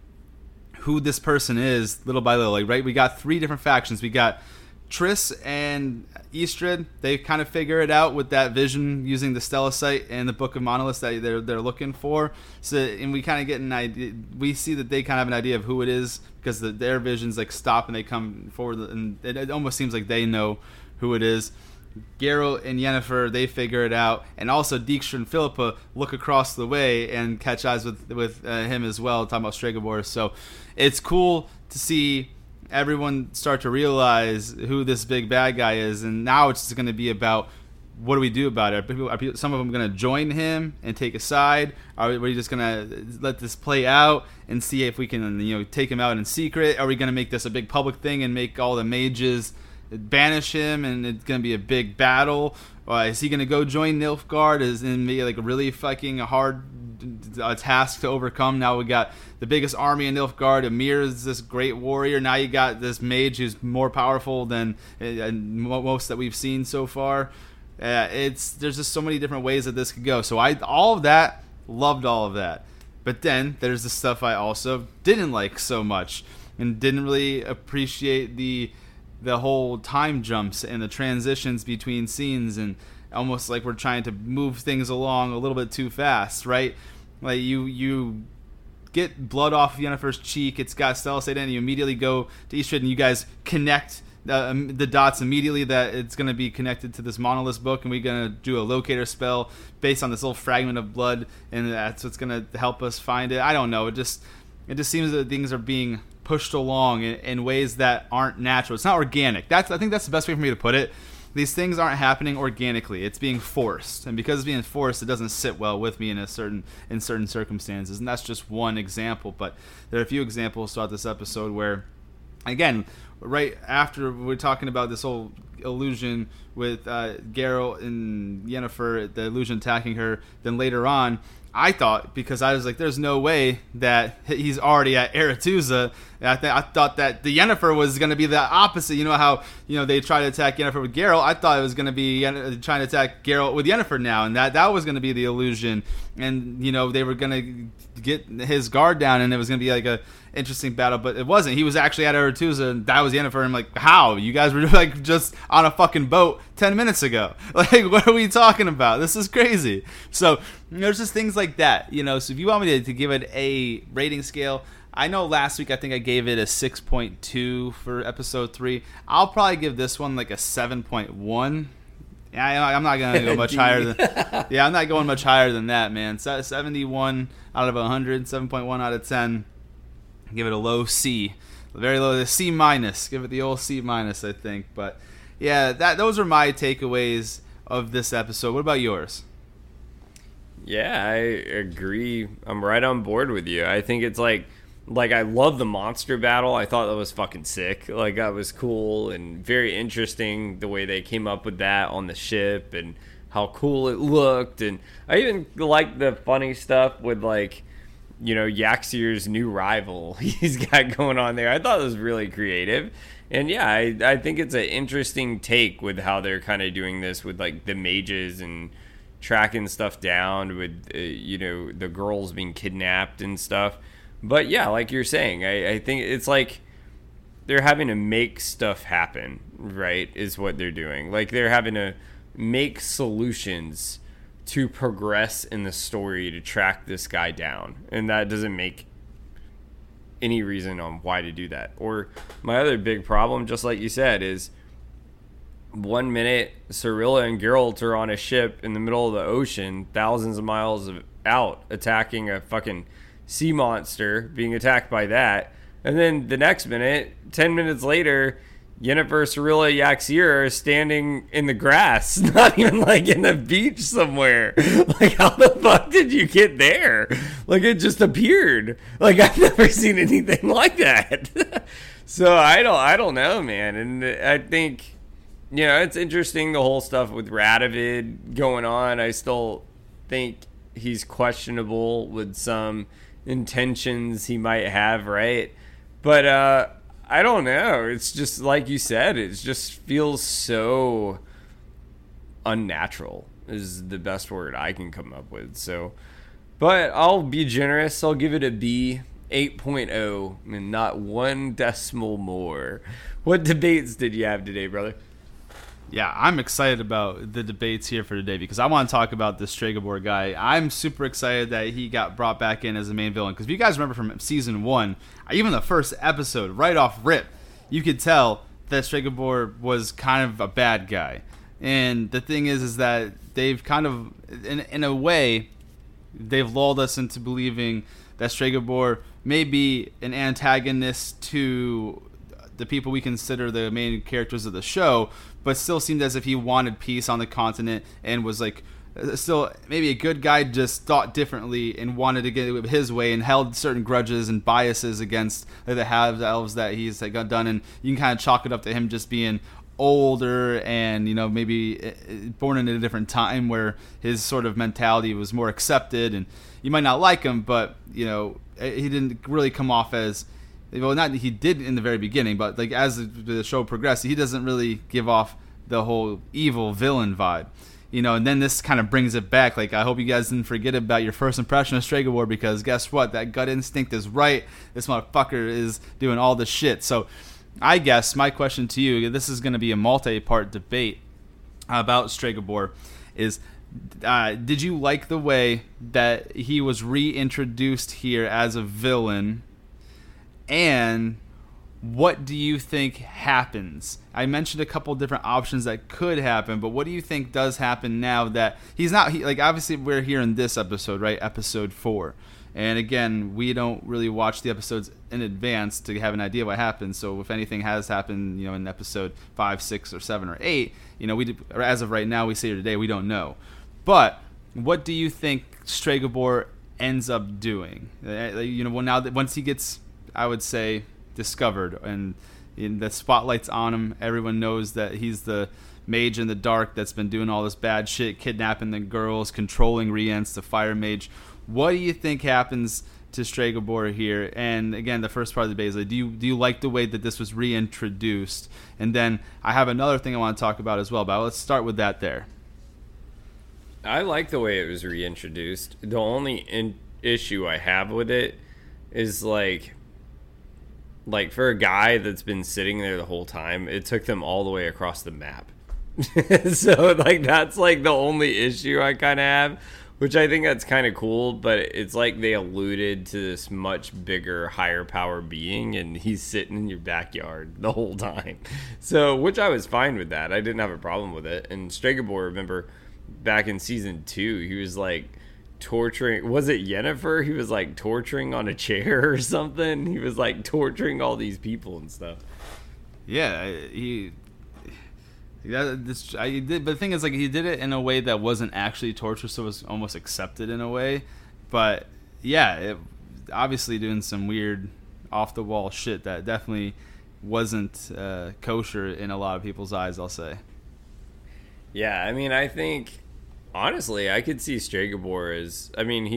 who this person is little by little. Right, we got 3 different factions. We got Triss and Istrid. They kind of figure it out with that vision using the Stellacite and the Book of Monoliths that they're looking for. So, and we kind of get an idea. We see that they kind of have an idea of who it is because their visions like stop and they come forward, and it almost seems like they know who it is. Geralt and Yennefer, they figure it out, and also Dijkstra and Philippa look across the way and catch eyes with him as well, talking about Stregobor. So it's cool to see everyone start to realize who this big bad guy is, and now it's just going to be about what do we do about it? Are some of them going to join him and take a side? Are we just going to let this play out and see if we can take him out in secret? Are we going to make this a big public thing and make all the mages banish him and it's going to be a big battle? Is he going to go join Nilfgaard? Is it be like a really fucking hard task to overcome? Now we got the biggest army in Nilfgaard. Emir is this great warrior. Now you got this mage who's more powerful than most that we've seen so far. There's just so many different ways that this could go. So all of that, loved all of that. But then there's the stuff I also didn't like so much and didn't really appreciate the whole time jumps and the transitions between scenes, and almost like we're trying to move things along a little bit too fast, right? Like you get blood off of Yennefer's cheek, it's got Stellacite in it, and you immediately go to Istrid and you guys connect the dots immediately that it's going to be connected to this Monolith book, and we're going to do a locator spell based on this little fragment of blood, and that's what's going to help us find it. I don't know, it just seems that things are being pushed along in ways that aren't natural. It's not organic. I think that's the best way for me to put it. these things aren't happening organically. It's being forced, and because it's being forced, it doesn't sit well with me in certain circumstances. And that's just one example. But there are a few examples throughout this episode where, again, right after we're talking about this whole illusion with Geralt and Yennefer, the illusion attacking her, then later on, I thought, because I was like, there's no way that he's already at Aretuza. I thought that the Yennefer was going to be the opposite. You know how they try to attack Yennefer with Geralt? I thought it was going to be trying to attack Geralt with Yennefer now, and that was going to be the illusion. And they were going to get his guard down, and it was going to be like a interesting battle, but it wasn't. He was actually at Aretuza, and that was Yennefer. I'm like, how? You guys were like just on a fucking boat 10 minutes ago. Like, what are we talking about? This is crazy. So there's just things like that, So if you want me to give it a rating scale, I know last week I think I gave it a 6.2 for episode 3. I'll probably give this one like a 7.1. Yeah, I'm not gonna go much higher than. Yeah, I'm not going much higher than that, man. 71 out of 100, 7.1 out of 10. Give it a low C, very low, the C minus. Give it the old C minus, I think. But yeah, those are my takeaways of this episode. What about yours? Yeah, I agree. I'm right on board with you. I think it's like I love the monster battle. I thought that was fucking sick. Like, that was cool and very interesting the way they came up with that on the ship and how cool it looked. And I even like the funny stuff with Yaxir's new rival he's got going on there. I thought it was really creative. And yeah, I think it's an interesting take with how they're kind of doing this with like the mages and tracking stuff down with the girls being kidnapped and stuff. But yeah, like you're saying, I think it's like they're having to make stuff happen, right, is what they're doing. Like, they're having to make solutions to progress in the story to track this guy down. And that doesn't make any reason on why to do that. Or my other big problem, just like you said, is 1 minute Cirilla and Geralt are on a ship in the middle of the ocean, thousands of miles out, attacking a fucking sea monster, being attacked by that. And then the next minute, 10 minutes later, Yennefer, Cirilla, Yaxir are standing in the grass, not even like in the beach somewhere. Like, how the fuck did you get there? Like, it just appeared. Like, I've never seen anything like that. So I don't know, man. And I think, it's interesting, the whole stuff with Radovid going on. I still think he's questionable with some intentions he might have, right? But I don't know. It's just like you said, it just feels so unnatural is the best word I can come up with. So, but I'll be generous. I'll give it a B, 8.0, and not one decimal more. What debates did you have today, brother? Yeah, I'm excited about the debates here for today because I want to talk about this Stregobor guy. I'm super excited that he got brought back in as the main villain because if you guys remember from season 1, even the first episode, right off rip, you could tell that Stregobor was kind of a bad guy. And the thing is that they've kind of, in a way, they've lulled us into believing that Stregobor may be an antagonist to the people we consider the main characters of the show, but still seemed as if he wanted peace on the continent and was like still maybe a good guy, just thought differently and wanted to get it his way and held certain grudges and biases against the half-elves that he's got done. And you can kind of chalk it up to him just being older and maybe born in a different time where his sort of mentality was more accepted. And you might not like him, but he didn't really come off as, well, not he did in the very beginning, but like as the show progressed, he doesn't really give off the whole evil villain vibe, and then this kind of brings it back. Like, I hope you guys didn't forget about your first impression of Stregobor, because guess what? That gut instinct is right. This motherfucker is doing all the shit. So I guess my question to you, this is going to be a multi-part debate about Stregobor, is did you like the way that he was reintroduced here as a villain? And what do you think happens? I mentioned a couple different options that could happen, but what do you think does happen now that he's not, like, obviously we're here in this episode, right? Episode 4. And again, we don't really watch the episodes in advance to have an idea what happens. So if anything has happened, in episode 5, 6, or 7, or 8, as of right now, we say today, we don't know. But what do you think Stregobor ends up doing? Once he gets, I would say, discovered and the spotlight's on him, everyone knows that he's the mage in the dark that's been doing all this bad shit, kidnapping the girls, controlling Rience, the fire mage. What do you think happens to Stregobor here? And again, the first part of the debate is, do you like the way that this was reintroduced? And then I have another thing I want to talk about as well, but let's start with that there. I like the way it was reintroduced. The only issue I have with it is like for a guy that's been sitting there the whole time, it took them all the way across the map. So that's the only issue I kind of have, which I think that's kind of cool, but it's like they alluded to this much bigger, higher power being, and he's sitting in your backyard the whole time. So, which I was fine with that. I didn't have a problem with it. And Stregobor, remember, back in season 2, he was torturing, was it Yennefer? He was torturing on a chair or something. He was torturing all these people and stuff. Yeah, but the thing is, he did it in a way that wasn't actually torture, so it was almost accepted in a way. But yeah, obviously doing some weird off the wall shit that definitely wasn't kosher in a lot of people's eyes, I'll say. Yeah, I mean, I think honestly, I could see Stregobor as,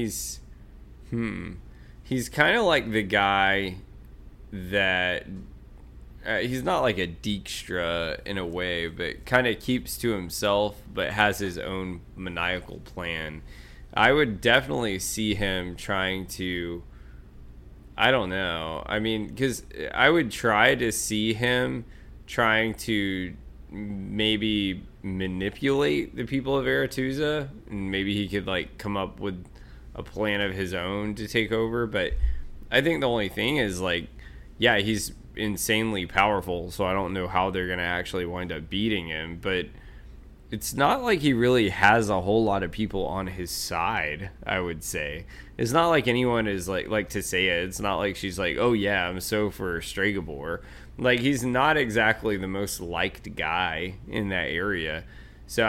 he's kind of like the guy that he's not like a Dijkstra in a way, but kind of keeps to himself, but has his own maniacal plan. I would definitely see him trying to, I don't know. Because I would try to see him trying to maybe manipulate the people of Aretuza, and maybe he could come up with a plan of his own to take over. But I think the only thing is he's insanely powerful, so I don't know how they're gonna actually wind up beating him, but it's not like he really has a whole lot of people on his side. I would say it's not like anyone is like Tissaia. It's not like she's oh yeah, I'm so for Stregobor. He's not exactly the most liked guy in that area. So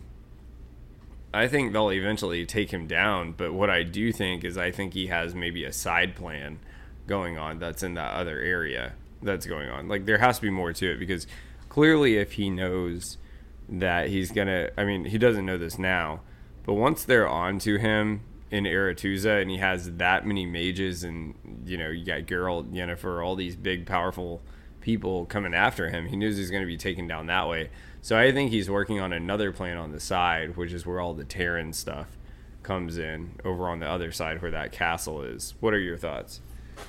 I think they'll eventually take him down, but what I do think is I think he has maybe a side plan going on that's in that other area that's going on. There has to be more to it, because clearly if he knows that he's gonna, he doesn't know this now, but once they're on to him in Aretuza and he has that many mages and you got Geralt, Yennefer, all these big powerful people coming after him, he knows he's going to be taken down that way. So I think he's working on another plan on the side, which is where all the Terran stuff comes in, over on the other side where that castle is. What are your thoughts?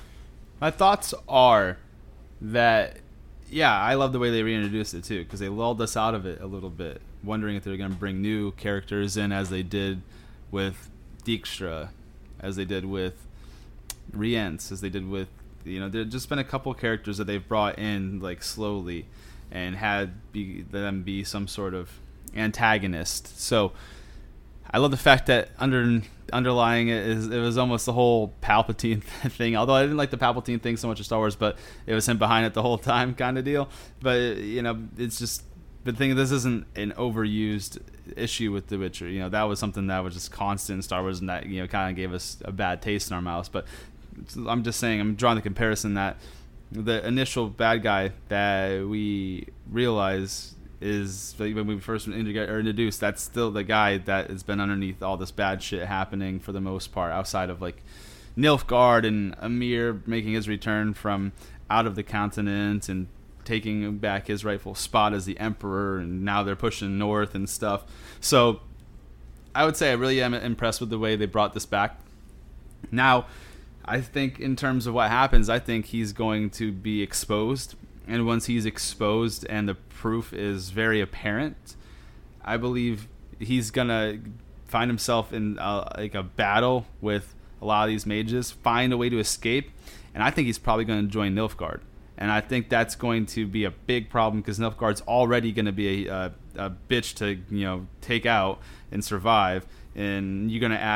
My thoughts are that, yeah, I love the way they reintroduced it too, because they lulled us out of it a little bit, wondering if they're going to bring new characters in, as they did with Dijkstra, as they did with Rience, as they did with, there's just been a couple characters that they've brought in slowly and had them be some sort of antagonist. So I love the fact that underlying it was almost the whole Palpatine thing. Although I didn't like the Palpatine thing so much in Star Wars, but it was him behind it the whole time kind of deal. But it's just the thing. This isn't an overused issue with The Witcher. That was something that was just constant in Star Wars, and that kind of gave us a bad taste in our mouths. But I'm just saying, I'm drawing the comparison that the initial bad guy that we realize is, when we first introduced, that's still the guy that has been underneath all this bad shit happening for the most part, outside of Nilfgaard and Emhyr making his return from out of the continent and taking back his rightful spot as the emperor, and now they're pushing north and stuff. So I would say I really am impressed with the way they brought this back. Now, I think in terms of what happens, I think he's going to be exposed. And once he's exposed and the proof is very apparent, I believe he's going to find himself in a battle with a lot of these mages, find a way to escape. And I think he's probably going to join Nilfgaard. And I think that's going to be a big problem, because Nilfgaard's already going to be a bitch to take out and survive. And you're going to add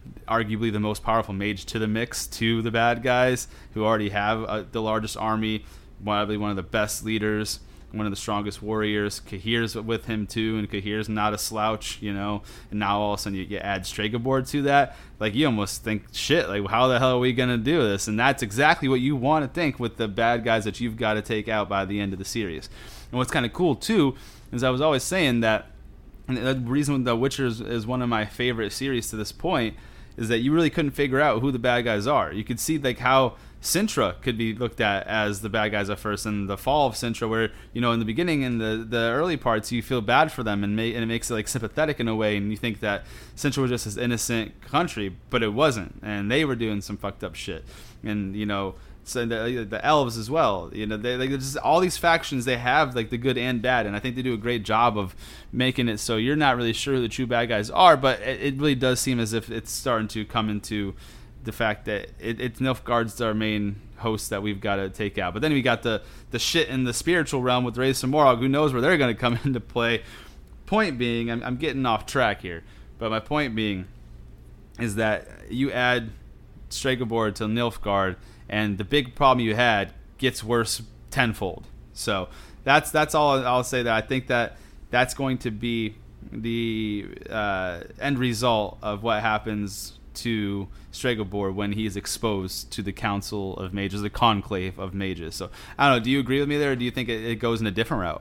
arguably the most powerful mage to the mix to the bad guys who already have the largest army, probably one of the best leaders, one of the strongest warriors. Cahir's with him too, and Cahir's not a slouch, and now all of a sudden you add Stregobor to that. Like, you almost think, shit, like, how the hell are we gonna do this? And that's exactly what you want to think with the bad guys that you've got to take out by the end of the series. And what's kind of cool too is I was always saying that, and the reason The Witcher is one of my favorite series to this point is that you really couldn't figure out who the bad guys are. You could see like how Sintra could be looked at as the bad guys at first, and the fall of Sintra, where in the beginning, in the early parts, you feel bad for them, and it makes it like sympathetic in a way, and you think that Sintra was just this innocent country, but it wasn't, and they were doing some fucked up shit, and so the elves as well. They just all these factions. They have like the good and bad, and I think they do a great job of making it so you're not really sure who the true bad guys are. But it really does seem as if it's starting to come into the fact that it's Nilfgaard's our main host that we've got to take out. But then we got the shit in the spiritual realm with Rhaes and Morag. Who knows where they're going to come into play? Point being, I'm getting off track here, but my point being is that you add Stregobor to Nilfgaard, and the big problem you had gets worse tenfold. So that's all I'll say. That I think that's going to be the end result of what happens to Stregobor when he's exposed to the Council of Mages, the Conclave of Mages. So I don't know. Do you agree with me there, or do you think it goes in a different route?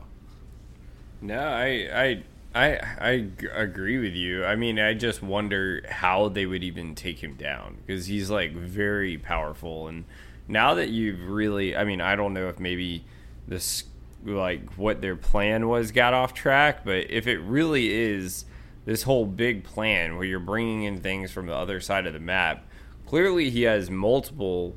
No, I agree with you. I mean, I just wonder how they would even take him down, because he's like very powerful. And now that you've really, I mean, I don't know if maybe this, like, what their plan was got off track, but if it really is this whole big plan where you're bringing in things from the other side of the map, clearly he has multiple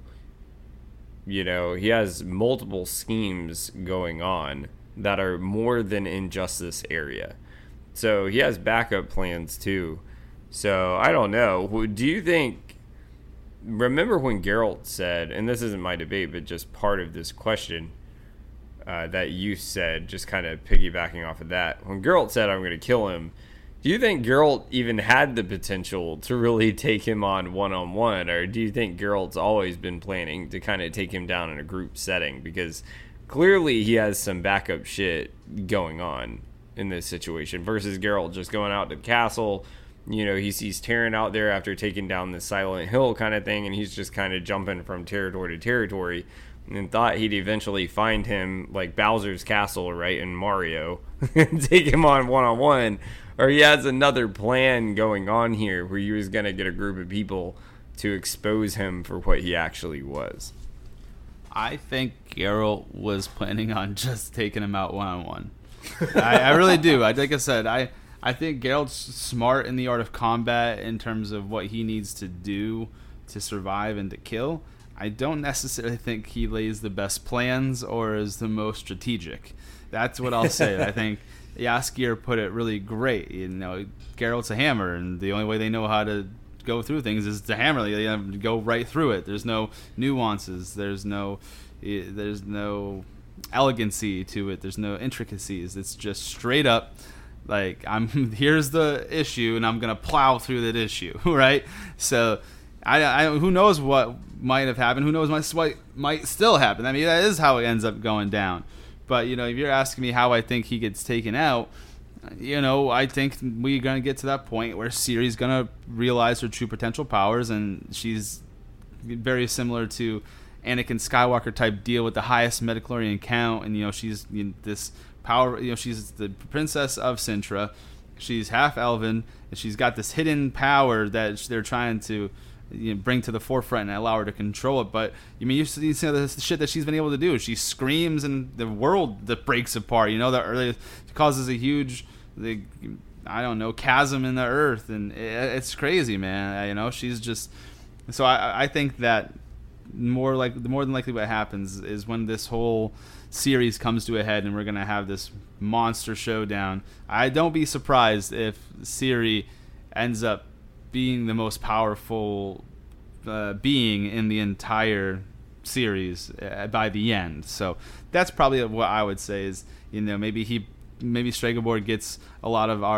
schemes going on that are more than in just this area. So he has backup plans too. So I don't know. Do you think, remember when Geralt said, and this isn't my debate, but just part of this question that you said, just kind of piggybacking off of that, when Geralt said, I'm going to kill him, do you think Geralt even had the potential to really take him on one-on-one, or do you think Geralt's always been planning to kind of take him down in a group setting? Because clearly he has some backup shit going on in this situation, versus Geralt just going out to the castle. He sees Terran out there after taking down the Silent Hill kind of thing, and he's just kind of jumping from territory to territory, and thought he'd eventually find him like Bowser's castle, right, in Mario, and take him on one-on-one. Or he has another plan going on here where he was going to get a group of people to expose him for what he actually was. I think Geralt was planning on just taking him out one-on-one. I really do. Like I said, I think Geralt's smart in the art of combat in terms of what he needs to do to survive and to kill. I don't necessarily think he lays the best plans or is the most strategic. That's what I'll say. I think Jaskier put it really great. Geralt's a hammer, and the only way they know how to go through things is to hammer. They go right through it. There's no nuances. There's no elegancy to it. There's no intricacies. It's just straight up, like, here's the issue, and I'm gonna plow through that issue, right? So, I who knows what might have happened? Who knows what might still happen? I mean, that is how it ends up going down. But if you're asking me how I think he gets taken out, I think we're gonna get to that point where Ciri's gonna realize her true potential powers, and she's very similar to Anakin Skywalker type deal with the highest midichlorian count, and she's this power. She's the princess of Sintra. She's half elven, and she's got this hidden power that they're trying to bring to the forefront and allow her to control it. But you see the shit that she's been able to do. She screams, and the world that breaks apart. That causes a huge, chasm in the earth, and it's crazy, man. She's just. So I think that more than likely what happens is when this whole series comes to a head and we're gonna have this monster showdown, I don't be surprised if Ciri ends up being the most powerful being in the entire series by the end. So that's probably what I would say is maybe Stregobor gets a lot of our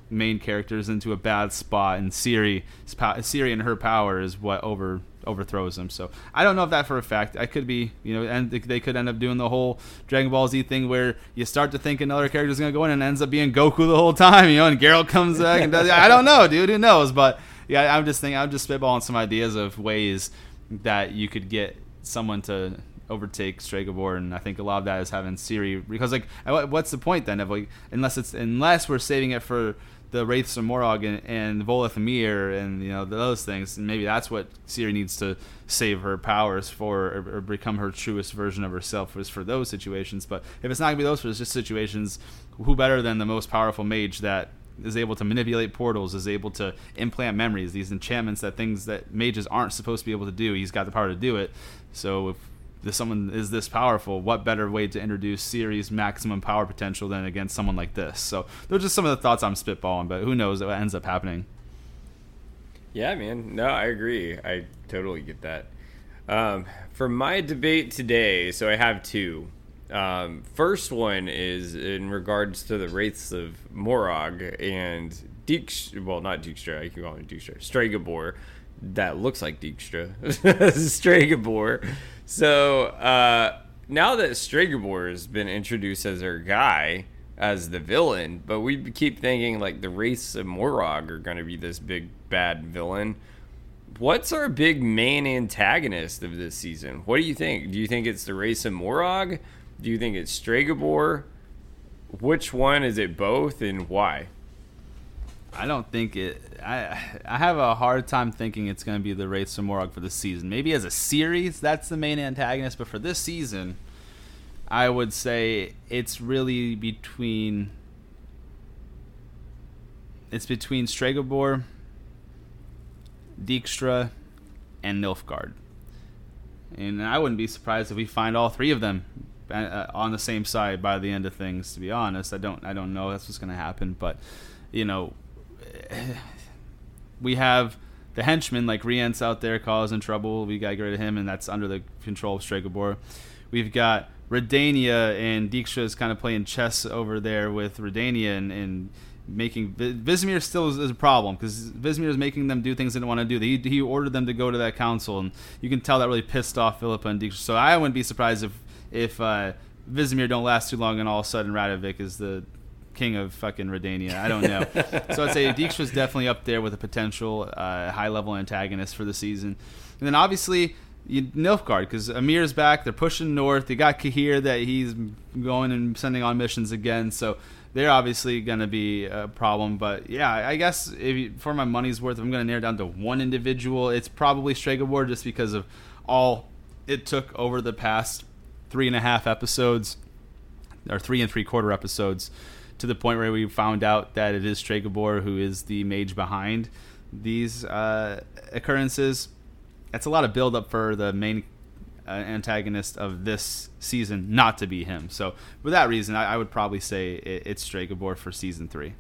main characters into a bad spot, and Ciri and her power is what overthrows them. So I don't know if that for a fact. I could be, and they could end up doing the whole Dragon Ball Z thing where you start to think another character is going to go in and it ends up being Goku the whole time, and Geralt comes back and does. I don't know, dude. Who knows? But yeah, I'm just spitballing some ideas of ways that you could get someone to overtake Stregobor, and I think a lot of that is having Ciri, because what's the point then of unless we're saving it for the Wraiths of Morag and Voleth Ymir and those things, and maybe that's what Ciri needs to save her powers for, or become her truest version of herself, was for those situations. But if it's not gonna be those for just situations, who better than the most powerful mage that is able to manipulate portals, is able to implant memories, these enchantments, that things that mages aren't supposed to be able to do. He's got the power to do it. So if someone is this powerful, what better way to introduce Ciri's maximum power potential than against someone like this? So those are just some of the thoughts I'm spitballing, but who knows what ends up happening. Yeah, man. No, I agree. I totally get that. For my debate today, so I have two. First one is in regards to the Wraiths of Morag and not Dijkstra, I can call him Dijkstra, Stregobor. That looks like Dijkstra. Stregobor. So now that Stregobor has been introduced as our guy, as the villain, but we keep thinking like the Wraiths of Morag are going to be this big bad villain. What's our big main antagonist of this season? What do you think? Do you think it's the Wraiths of Morag? Do you think it's Stregobor? Which one? Is it both, and why? I don't think it. I have a hard time thinking it's going to be the Wraiths of Morag for this season. Maybe as a series, that's the main antagonist, but for this season, I would say it's really between Stregobor, Dijkstra, and Nilfgaard. And I wouldn't be surprised if we find all three of them on the same side by the end of things. To be honest, I don't know that's what's going to happen, but we have the henchmen like Rience out there causing trouble. We got to get rid of him, and that's under the control of Stregobor. We've got Redania, and Dijkstra is kind of playing chess over there with Redania and making Vizimir still is a problem, because Vizimir is making them do things they don't want to do. He ordered them to go to that council, and you can tell that really pissed off Philippa and Dijkstra. So I wouldn't be surprised if Vizimir don't last too long and all of a sudden Radovid is the king of fucking Redania. I don't know. So I'd say Dijkstra's definitely up there with a potential high-level antagonist for the season. And then obviously Nilfgaard, because Amir's back. They're pushing north. They got Cahir that he's going and sending on missions again. So they're obviously going to be a problem. But yeah, I guess for my money's worth, if I'm going to narrow down to one individual, it's probably Stregobor, just because of all it took over the past 3.5 episodes, or 3 3/4 episodes, to the point where we found out that it is Stregobor who is the mage behind these occurrences. That's a lot of build-up for the main antagonist of this season not to be him. So for that reason, I would probably say it's Stregobor for season 3.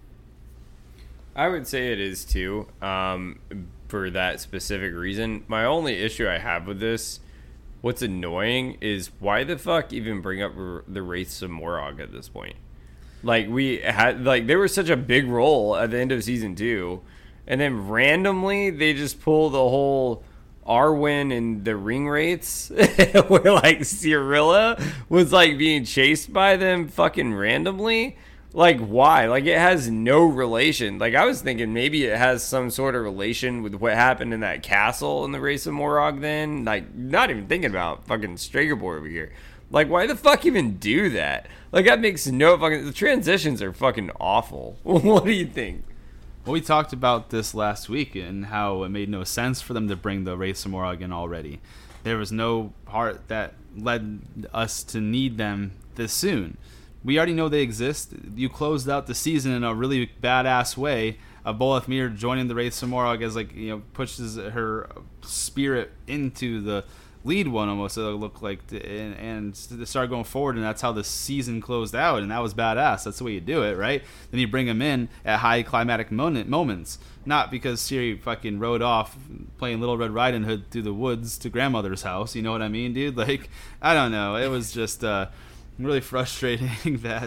I would say it is too, for that specific reason. My only issue I have with this, what's annoying, is why the fuck even bring up the Wraiths of Morag at this point? Like, they were such a big role at the end of season 2, and then randomly they just pull the whole Arwen and the Ring Wraiths, where like Cirilla was like being chased by them fucking randomly. Like, why? Like, it has no relation. Like, I was thinking maybe it has some sort of relation with what happened in that castle in the Wraiths of Morag then. Like, not even thinking about fucking Stregobor over here. Like, why the fuck even do that? Like, that makes no fucking... The transitions are fucking awful. What do you think? Well, we talked about this last week and how it made no sense for them to bring the Wraiths of Morag in already. There was no part that led us to need them this soon. We already know they exist. You closed out the season in a really badass way of Voleth Ymir joining the Wraiths of Morag as, like, pushes her spirit into the lead one almost, it'll look like, and start going forward, and that's how the season closed out, and that was badass. That's the way you do it, right? Then you bring them in at high climatic moments, not because Ciri fucking rode off playing Little Red Riding Hood through the woods to grandmother's house. You know what I mean, dude? Like, I don't know. It was just really frustrating that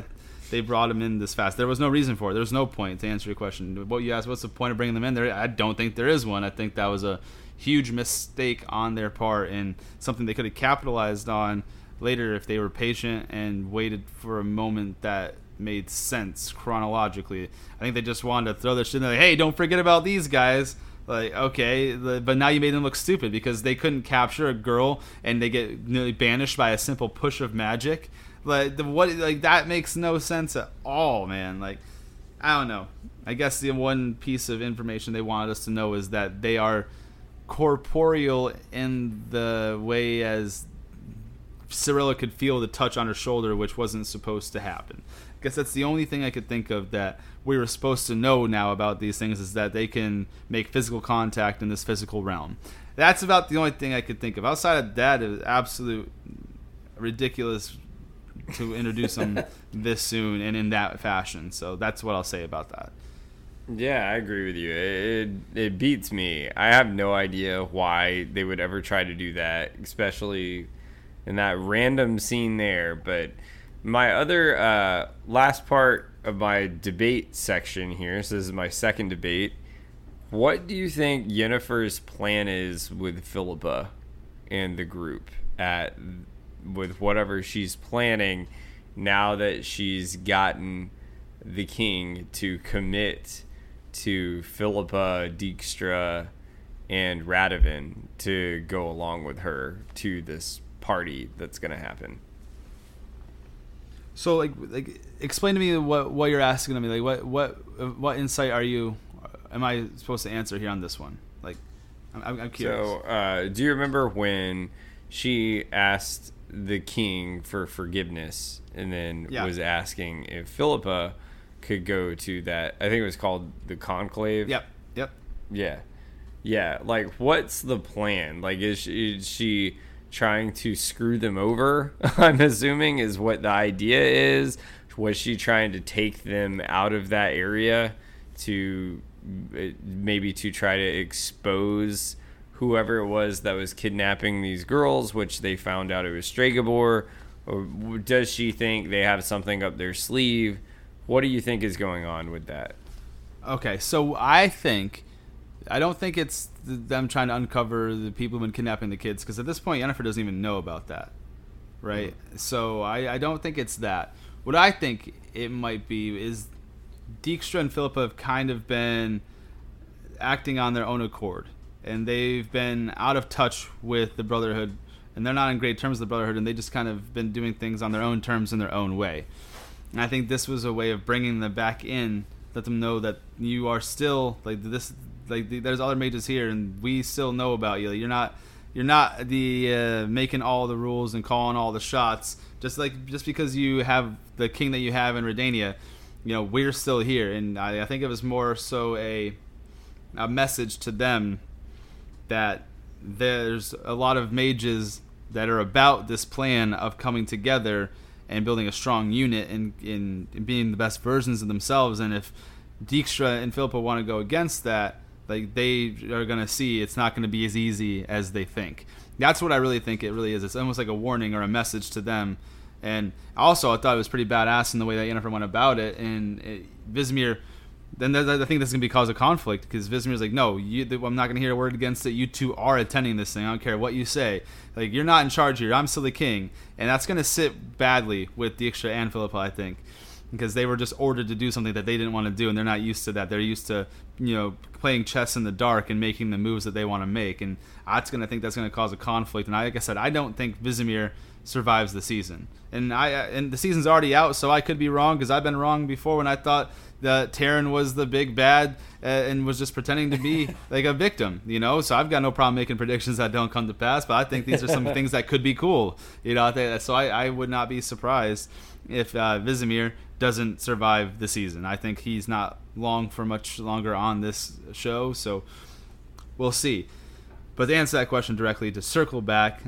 they brought him in this fast. There was no reason for it. There was no point, to answer your question. What you asked, what's the point of bringing them in there? I don't think there is one. I think that was a huge mistake on their part and something they could have capitalized on later if they were patient and waited for a moment that made sense chronologically. I think they just wanted to throw their shit in there, like, hey, don't forget about these guys. Like, okay, but now you made them look stupid because they couldn't capture a girl and they get nearly banished by a simple push of magic. Like, that makes no sense at all, man. Like, I don't know. I guess the one piece of information they wanted us to know is that they are corporeal in the way as Cirilla could feel the touch on her shoulder, which wasn't supposed to happen. I guess that's the only thing I could think of that we were supposed to know now about these things, is that they can make physical contact in this physical realm. That's about the only thing I could think of. Outside of that, it was absolute ridiculous to introduce them this soon and in that fashion. So that's what I'll say about that. Yeah, I agree with you. It beats me. I have no idea why they would ever try to do that, especially in that random scene there. But my other last part of my debate section here, so this is my second debate. What do you think Yennefer's plan is with Philippa and the group with whatever she's planning now that she's gotten the king to commit to Philippa, Dijkstra, and Radovid to go along with her to this party that's going to happen? So, like, explain to me what you're asking of me. Like, what insight am I supposed to answer here on this one? Like, I'm curious. So, do you remember when she asked the king for forgiveness and then was asking if Philippa could go to that? I think it was called the conclave. Yep. Yeah. Like, what's the plan? Like, is she trying to screw them over? I'm assuming is what the idea is. Was she trying to take them out of that area to maybe to try to expose whoever it was that was kidnapping these girls, which they found out it was Stregobor? Or does she think they have something up their sleeve? What do you think is going on with that? Okay, so I don't think it's them trying to uncover the people who've been kidnapping the kids, because at this point Yennefer doesn't even know about that, right? So I don't think it's that. What I think it might be is Dijkstra and Philippa have kind of been acting on their own accord, and they've been out of touch with the Brotherhood, and they're not in great terms with the Brotherhood, and they just kind of been doing things on their own terms in their own way. And I think this was a way of bringing them back in, let them know that you are still like this. Like, there's other mages here, and we still know about you. Like, you're not the making all the rules and calling all the shots. Just because you have the king that you have in Redania, we're still here. And I think it was more so a message to them that there's a lot of mages that are about this plan of coming together and building a strong unit and in being the best versions of themselves. And if Dijkstra and Philippa want to go against that, like, they are going to see it's not going to be as easy as they think. That's what I really think it really is. It's almost like a warning or a message to them. And also, I thought it was pretty badass in the way that Yennefer went about it. And Vizimir, then I think this is going to be cause of conflict, because Vizimir's like, no, I'm not going to hear a word against it. You two are attending this thing. I don't care what you say. Like, you're not in charge here. I'm still the king. And that's going to sit badly with Dijkstra and Philippa, I think, because they were just ordered to do something that they didn't want to do, and they're not used to that. They're used to, playing chess in the dark and making the moves that they want to make, and I think that's going to cause a conflict. And like I said, I don't think Vizimir survives the season, and the season's already out, so I could be wrong, because I've been wrong before when I thought that Terran was the big bad and was just pretending to be like a victim, So I've got no problem making predictions that don't come to pass, but I think these are some things that could be cool, So I would not be surprised if Vizimir doesn't survive the season. I think he's not long for much longer on this show, so we'll see. But to answer that question directly, to circle back,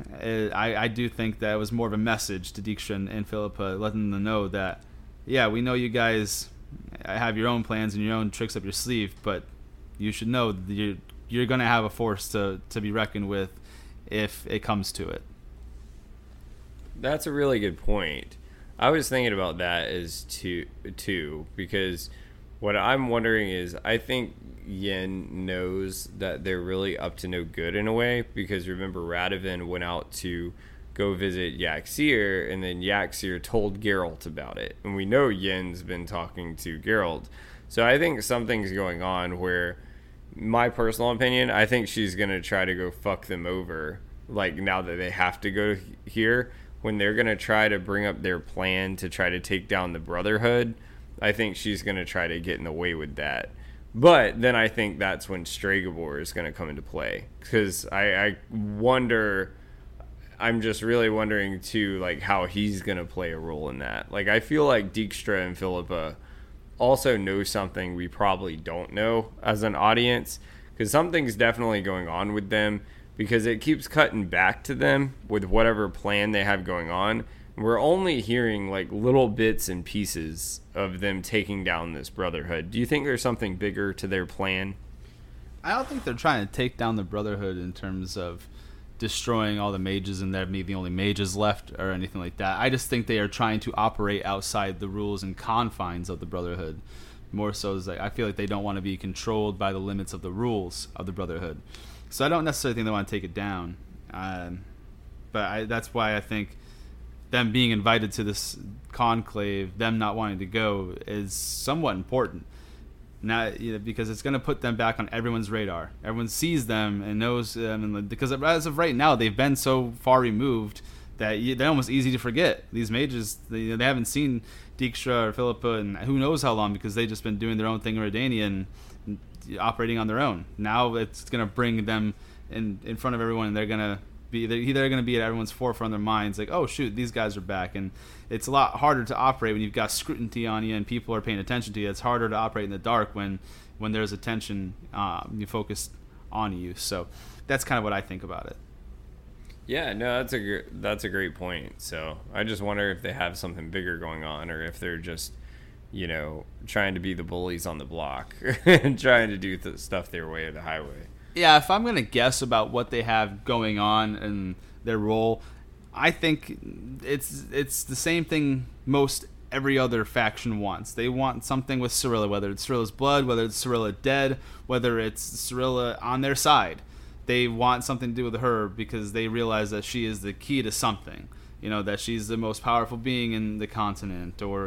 I do think that it was more of a message to Dijkstra and Philippa, letting them know that, yeah, we know you guys have your own plans and your own tricks up your sleeve, but you should know that you're going to have a force to be reckoned with if it comes to it. That's a really good point. I was thinking about that as too, because what I'm wondering is I think Yen knows that they're really up to no good in a way, because remember Radovan went out to go visit Yaxir, and then Yaxir told Geralt about it, and we know Yen's been talking to Geralt. So I think something's going on where, my personal opinion, I think she's gonna try to go fuck them over, like now that they have to go here, when they're gonna try to bring up their plan to try to take down the Brotherhood. I think she's gonna try to get in the way with that. But then I think that's when Stregobor is going to come into play, because I wonder, I'm just really wondering too, like how he's going to play a role in that. Like I feel like Dijkstra and Philippa also know something we probably don't know as an audience, because something's definitely going on with them, because it keeps cutting back to them with whatever plan they have going on. We're only hearing like little bits and pieces of them taking down this Brotherhood. Do you think there's something bigger to their plan? I don't think they're trying to take down the Brotherhood in terms of destroying all the mages and there being the only mages left or anything like that. I just think they are trying to operate outside the rules and confines of the Brotherhood. More so, is like I feel like they don't want to be controlled by the limits of the rules of the Brotherhood. So I don't necessarily think they want to take it down. That's why I think them being invited to this conclave, them not wanting to go, is somewhat important. Now, because it's going to put them back on everyone's radar. Everyone sees them and knows them, and because as of right now, they've been so far removed that they're almost easy to forget. These mages, they haven't seen Dijkstra or Philippa and who knows how long, because they've just been doing their own thing in Redania and operating on their own. Now it's going to bring them in front of everyone, and they're going to be at everyone's forefront of their minds, like, oh shoot, these guys are back. And it's a lot harder to operate when you've got scrutiny on you and people are paying attention to you. It's harder to operate in the dark when there's attention you focused on you. So that's kind of what I think about it. Yeah, no, that's a great point. So I just wonder if they have something bigger going on, or if they're just, trying to be the bullies on the block and trying to do stuff their way or the highway. Yeah, if I'm going to guess about what they have going on and their role, I think it's the same thing most every other faction wants. They want something with Cirilla, whether it's Cirilla's blood, whether it's Cirilla dead, whether it's Cirilla on their side. They want something to do with her because they realize that she is the key to something. That she's the most powerful being in the continent, or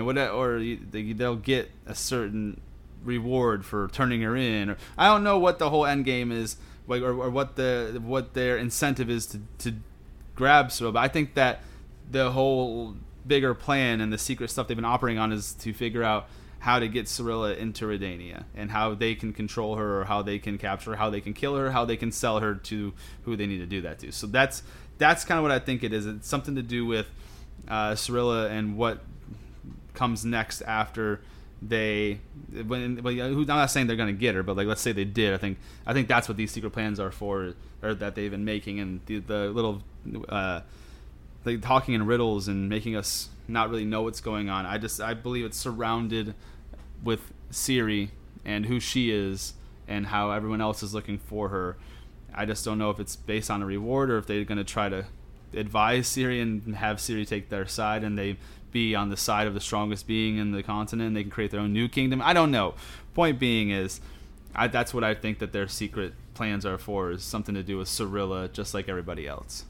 they'll get a certain reward for turning her in, or I don't know what the whole end game is, like, or what their incentive is to grab Cirilla. But I think that the whole bigger plan and the secret stuff they've been operating on is to figure out how to get Cirilla into Redania, and how they can control her, or how they can capture her, how they can kill her, how they can sell her to who they need to do that to. So that's kind of what I think it is. It's something to do with Cirilla and what comes next after I'm not saying they're going to get her, but like, let's say they did. I think that's what these secret plans are for, or that they've been making, and the little like talking in riddles and making us not really know what's going on. I believe it's surrounded with Ciri and who she is and how everyone else is looking for her. I just don't know if it's based on a reward, or if they're going to try to advise Ciri and have Ciri take their side, and they be on the side of the strongest being in the continent, and they can create their own new kingdom. I don't know. Point being is, that's what I think that their secret plans are for, is something to do with Cirilla, just like everybody else.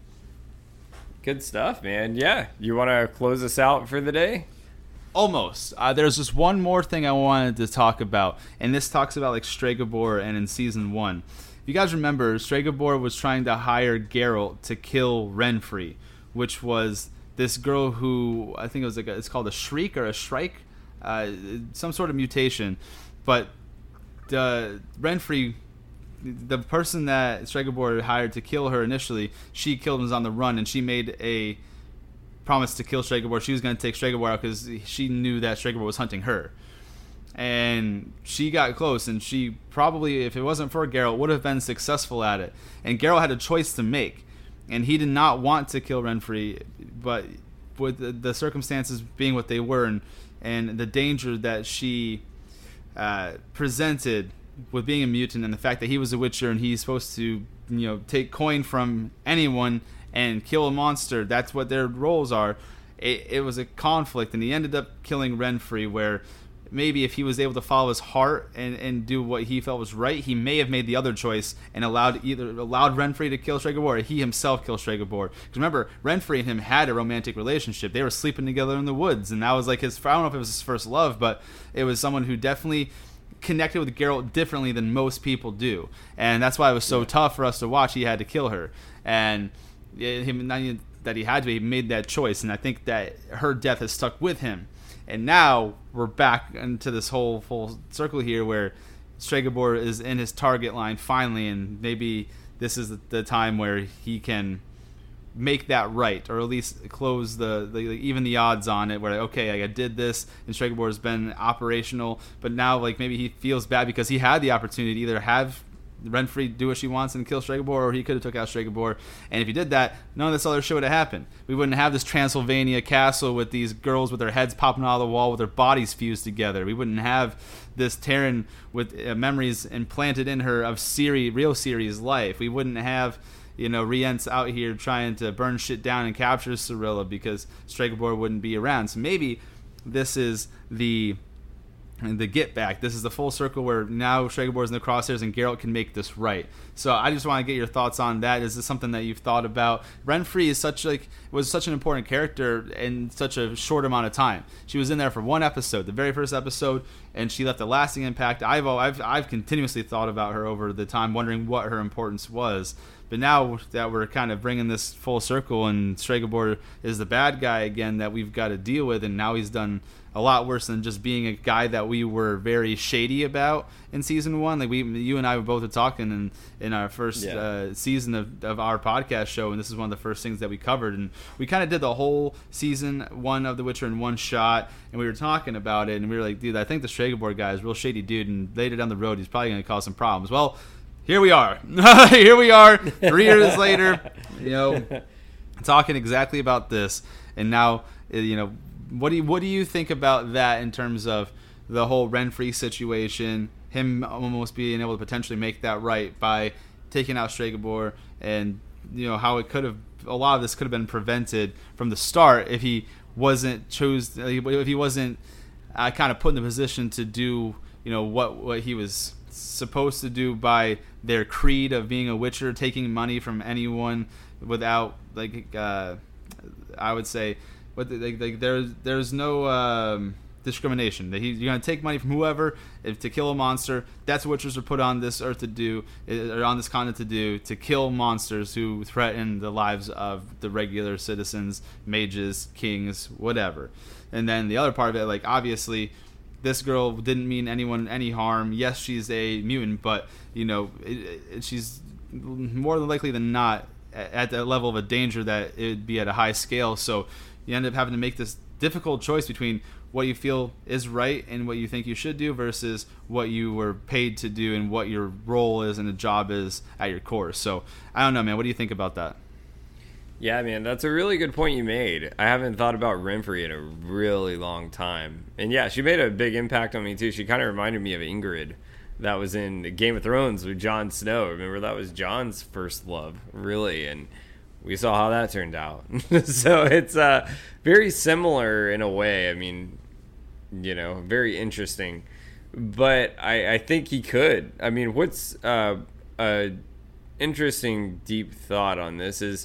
Good stuff, man. Yeah. You want to close us out for the day? Almost. There's just one more thing I wanted to talk about, and this talks about like Stregobor and in Season 1. If you guys remember, Stregobor was trying to hire Geralt to kill Renfri, which was this girl who, I think it was it's called a shriek or a shrike, some sort of mutation. But Renfri, the person that Stregobor hired to kill her initially, she killed him, was on the run, and she made a promise to kill Stregobor. She was going to take Stregobor out because she knew that Stregobor was hunting her. And she got close, and she probably, if it wasn't for Geralt, would have been successful at it. And Geralt had a choice to make, and he did not want to kill Renfri, but with the circumstances being what they were, and the danger that she presented with being a mutant, and the fact that he was a Witcher and he's supposed to take coin from anyone and kill a monster, that's what their roles are. it was a conflict, and he ended up killing Renfri, where maybe if he was able to follow his heart and do what he felt was right, he may have made the other choice and allowed Renfri to kill Stregobor, or he himself kill Stregobor. Because remember, Renfri and him had a romantic relationship. They were sleeping together in the woods, and that was like his, I don't know if it was his first love, but it was someone who definitely connected with Geralt differently than most people do. And that's why it was so tough for us to watch. He had to kill her. And him, not even that he had to, he made that choice. And I think that her death has stuck with him. And now we're back into this whole full circle here where Stregobor is in his target line finally, and maybe this is the time where he can make that right, or at least close the even the odds on it, where okay, like, I did this and Stregobor has been operational, but now like maybe he feels bad because he had the opportunity to either have Renfri do what she wants and kill Stregobor, or he could have took out Stregobor. And if he did that, none of this other shit would have happened. We wouldn't have this Transylvania castle with these girls with their heads popping out of the wall with their bodies fused together. We wouldn't have this Terran with memories implanted in her of real Ciri's life. We wouldn't have, Rience out here trying to burn shit down and capture Cirilla because Stregobor wouldn't be around. So maybe this is the get back. This is the full circle where now Stregobor's in the crosshairs and Geralt can make this right. So I just want to get your thoughts on that. Is this something that you've thought about? Renfri was such an important character in such a short amount of time. She was in there for one episode, the very first episode, and she left a lasting impact. I've continuously thought about her over the time, wondering what her importance was. But now that we're kind of bringing this full circle and Stregobor is the bad guy again that we've got to deal with, and now he's done a lot worse than just being a guy that we were very shady about in season one. Like you and I were both talking in our first season of our podcast show, and this is one of the first things that we covered. And we kind of did the whole season one of The Witcher in one shot, and we were talking about it, and we were like, dude, I think the Stregobor guy is a real shady dude, and later down the road, he's probably going to cause some problems. Well, here we are. Here we are, 3 years later, talking exactly about this, and now, what do you think about that in terms of the whole Renfri situation, him almost being able to potentially make that right by taking out Stregobor, and how it could have, a lot of this could have been prevented from the start if he wasn't kind of put in the position to do what he was supposed to do by their creed of being a Witcher, taking money from anyone without I would say. But there's no discrimination. You're going to take money from whoever to kill a monster. That's what Witchers are put on this earth to do, or on this continent to do, to kill monsters who threaten the lives of the regular citizens, mages, kings, whatever. And then the other part of it, obviously, this girl didn't mean anyone any harm. Yes, she's a mutant, but she's more than likely than not at the level of a danger that it would be at a high scale. So you end up having to make this difficult choice between what you feel is right and what you think you should do versus what you were paid to do and what your role is and the job is at your core. So I don't know, man. What do you think about that? Yeah, man, that's a really good point you made. I haven't thought about Renfri in a really long time. And yeah, she made a big impact on me too. She kind of reminded me of Ingrid that was in Game of Thrones with Jon Snow. Remember, that was Jon's first love, really, and we saw how that turned out. So it's very similar in a way. I mean, very interesting. But I think he could. I mean, what's a interesting deep thought on this is,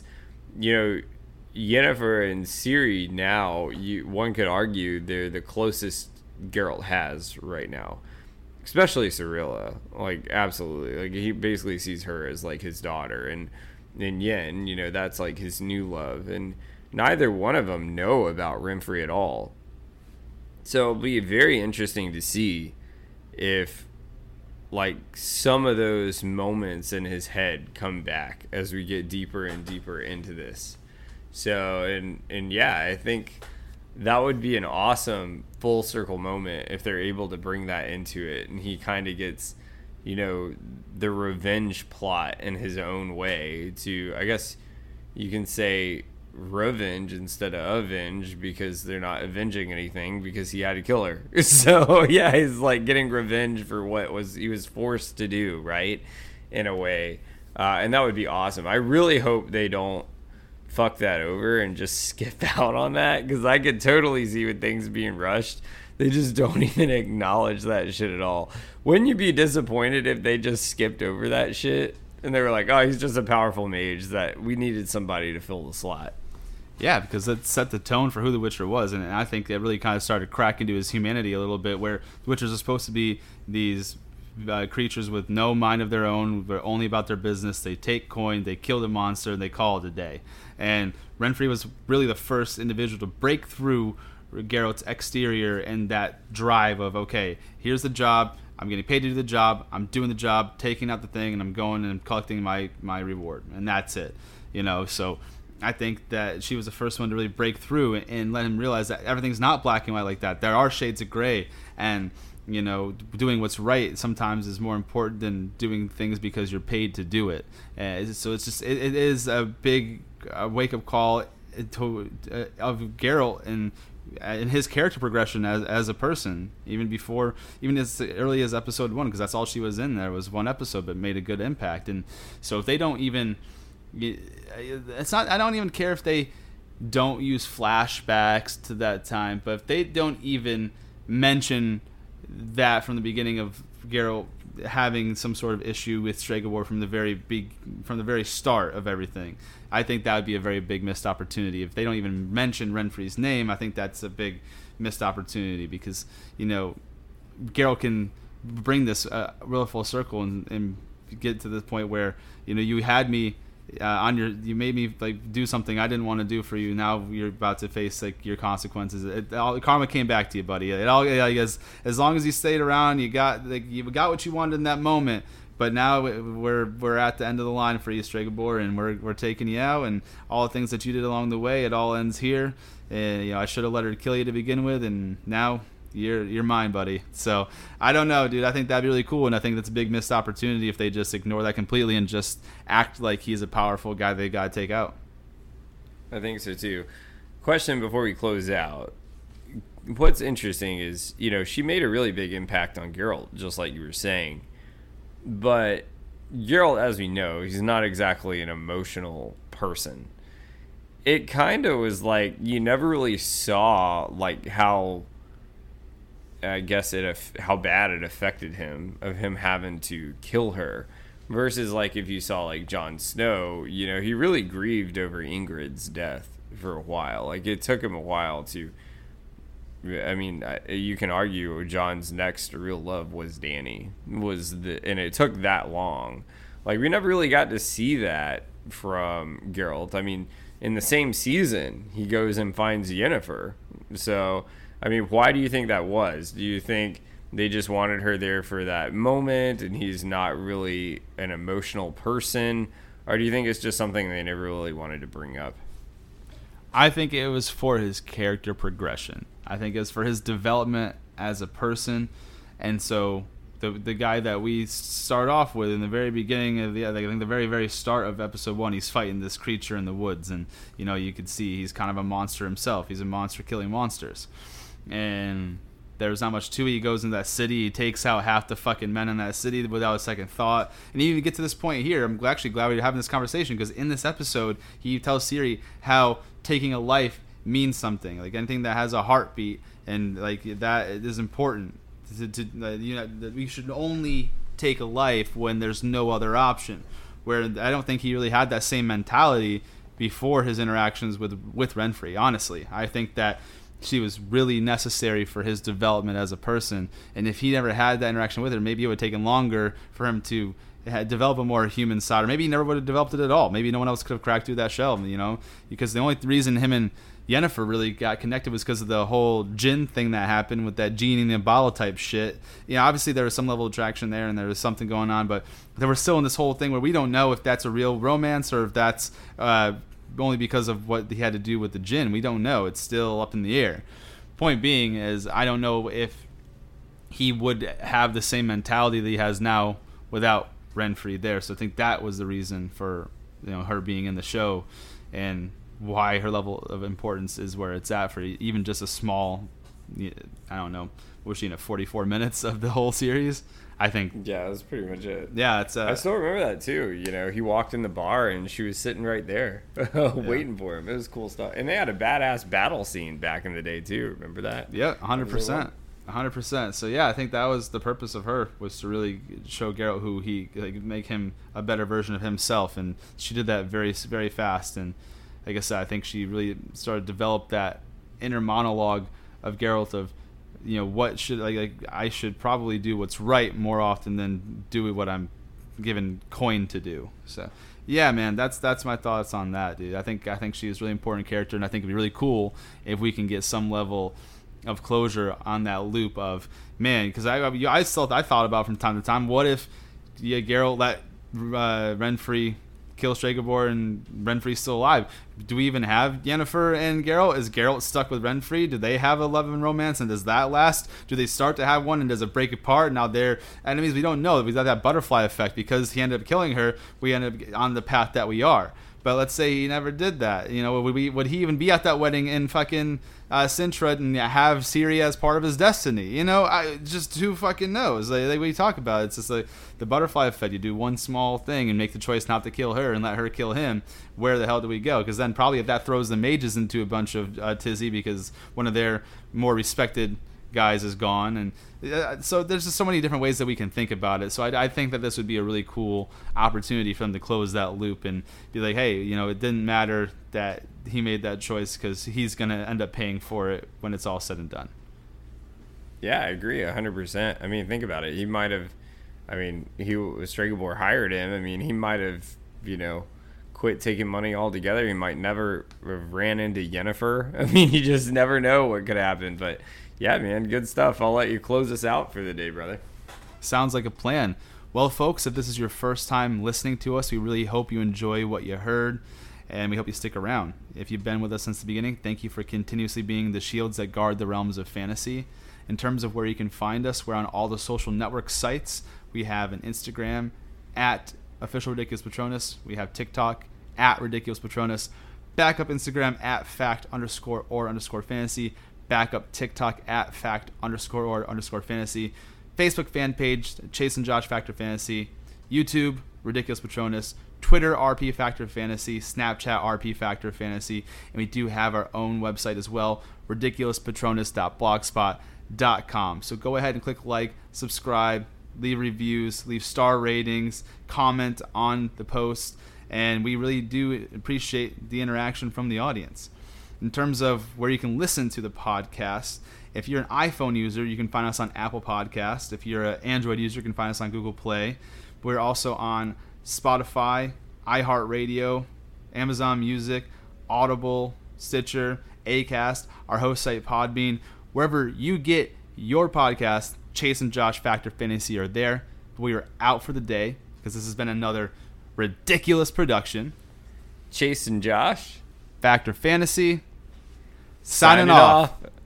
Yennefer and Ciri now, one could argue they're the closest Geralt has right now. Especially Cirilla. Absolutely. He basically sees her as, his daughter. And Yen, that's, his new love. And neither one of them know about Renfri at all. So it'll be very interesting to see if, some of those moments in his head come back as we get deeper and deeper into this. So, and yeah, I think that would be an awesome full circle moment if they're able to bring that into it. And he kind of gets, the revenge plot in his own way to, I guess you can say, revenge instead of avenge, because they're not avenging anything because he had to kill her. So yeah, he's getting revenge for what he was forced to do, right, in a way. And that would be awesome. I really hope they don't fuck that over and just skip out on that, because I could totally see with things being rushed, they just don't even acknowledge that shit at all. Wouldn't you be disappointed if they just skipped over that shit and they were like, oh, he's just a powerful mage that we needed somebody to fill the slot? Yeah, because it set the tone for who the Witcher was, and I think it really kind of started cracking into his humanity a little bit, where the Witchers are supposed to be these creatures with no mind of their own. They're only about their business. They take coin, they kill the monster, and they call it a day. And Renfri was really the first individual to break through Geralt's exterior and that drive of, okay, here's the job. I'm getting paid to do the job. I'm doing the job, taking out the thing, and I'm going and collecting my reward, and that's it. So I think that she was the first one to really break through and let him realize that everything's not black and white like that. There are shades of gray, and doing what's right sometimes is more important than doing things because you're paid to do it. So it's just it is a big wake up call of Geralt and his character progression as a person, even as early as episode 1, because that's all she was in. There was one episode, but made a good impact. And so if they don't even, it's not. I don't even care if they don't use flashbacks to that time, but if they don't even mention that from the beginning of Geralt having some sort of issue with Stregobor from the very start of everything, I think that would be a very big missed opportunity. If they don't even mention Renfri's name, I think that's a big missed opportunity, because Geralt can bring this real full circle and get to the point where you had me you made me like do something I didn't want to do for you. Now you're about to face like your consequences. Karma came back to you, buddy. As long as you stayed around, you got what you wanted in that moment. But now we're at the end of the line for you, Stregobor, and we're taking you out, and all the things that you did along the way, it all ends here. And I should have let her kill you to begin with, and now you're mine, buddy. So I don't know, dude. I think that'd be really cool, and I think that's a big missed opportunity if they just ignore that completely and just act like he's a powerful guy they gotta take out. I think so too. Question before we close out. What's interesting is, she made a really big impact on Geralt, just like you were saying. But Geralt, as we know, he's not exactly an emotional person. It kind of was like you never really saw like how, I guess, how bad it affected him, of him having to kill her, versus like if you saw like Jon Snow, he really grieved over Ingrid's death for a while. Like it took him a while to. I mean, you can argue Jon's next real love was Dany, and it took that long. Like we never really got to see that from Geralt. I mean, in the same season, he goes and finds Yennefer. So, I mean, why do you think that was? Do you think they just wanted her there for that moment, and he's not really an emotional person, or do you think it's just something they never really wanted to bring up? I think it was for his character progression. I think it was for his development as a person. And so the guy that we start off with in the very beginning of the very, very start of episode 1, he's fighting this creature in the woods. And, you could see he's kind of a monster himself. He's a monster killing monsters. And there's not much to it. He goes into that city. He takes out half the fucking men in that city without a second thought. And you even get to this point here. I'm actually glad we're having this conversation, because in this episode, he tells Ciri how taking a life means something. Like anything that has a heartbeat, and like that is important. That we should only take a life when there's no other option. Where I don't think he really had that same mentality before his interactions with Renfri. Honestly, I think that she was really necessary for his development as a person, and if he never had that interaction with her, maybe it would have taken longer for him to develop a more human side, or maybe he never would have developed it at all. Maybe no one else could have cracked through that shell, because the only reason him and Yennefer really got connected was because of the whole Jinn thing that happened with that genie in the bottle type shit. Obviously there was some level of attraction there, and there was something going on, but they were still in this whole thing where we don't know if that's a real romance or if that's only because of what he had to do with the Jinn. We don't know. It's still up in the air. Point being is, I don't know if he would have the same mentality that he has now without Renfri there. So I think that was the reason for her being in the show, and why her level of importance is where it's at for even just a small, I don't know, was she in 44 minutes of the whole series? I think. Yeah, that's pretty much it. Yeah, it's. I still remember that too. You know, he walked in the bar and she was sitting right there, waiting for him. It was cool stuff. And they had a badass battle scene back in the day too. Remember that? Yeah, 100%. 100%. So yeah, I think that was the purpose of her, was to really show Geralt who he, like, make him a better version of himself, and she did that very, very fast. And like I said, I think she really started to develop that inner monologue of Geralt of, you know, what should like I should probably do what's right more often than do what I'm given coin to do. So yeah, man, that's my thoughts on that, dude. I think she's a really important character, and I think it'd be really cool if we can get some level of closure on that loop of, man, because I thought about from time to time, what if Geralt let Renfri kill Stregobor and Renfri's still alive? Do we even have Yennefer and Geralt? Is Geralt stuck with Renfri? Do they have a love and romance, and does that last? Do they start to have one, and does it break apart? Now they're enemies. We don't know. We got that butterfly effect. Because he ended up killing her, we ended up on the path that we are. But let's say he never did that. You know, would he even be at that wedding in fucking Sintra and have Ciri as part of his destiny? You know, just who fucking knows? Like we talk about, it's just like the butterfly effect. You do one small thing and make the choice not to kill her and let her kill him. Where the hell do we go? Because then probably if that throws the mages into a bunch of tizzy because one of their more respected guys is gone, and so there's just so many different ways that we can think about it. So I think that this would be a really cool opportunity for them to close that loop and be like, hey, you know, it didn't matter that he made that choice because he's going to end up paying for it when it's all said and done. Yeah, I agree 100%. I mean, think about it. He might have, Stregobor hired him. I mean, he might have, you know, quit taking money altogether. He might never have ran into Yennefer. I mean, you just never know what could happen. But yeah, man, good stuff. I'll let you close us out for the day, brother. Sounds like a plan. Well, folks, if this is your first time listening to us, we really hope you enjoy what you heard, and we hope you stick around. If you've been with us since the beginning, thank you for continuously being the shields that guard the realms of fantasy. In terms of where you can find us, we're on all the social network sites. We have an Instagram at Official Ridiculous Patronus. We have TikTok at Ridiculous Patronus. Backup Instagram at fact_or_fantasy. Backup TikTok at fact_or_fantasy. Facebook fan page Chase and Josh Factor Fantasy. YouTube Ridiculous Patronus. Twitter RP Factor Fantasy. Snapchat RP Factor Fantasy. And we do have our own website as well, ridiculouspatronus.blogspot.com. So go ahead and click like, subscribe, leave reviews, leave star ratings, comment on the post, and we really do appreciate the interaction from the audience. In terms of where you can listen to the podcast, if you're an iPhone user, you can find us on Apple Podcast. If you're an Android user, you can find us on Google Play. We're also on Spotify, iHeartRadio, Amazon Music, Audible, Stitcher, Acast, our host site Podbean. Wherever you get your podcast, Chase and Josh Factor Fantasy are there. We are out for the day because this has been another ridiculous production. Chase and Josh Factor Fantasy signing off.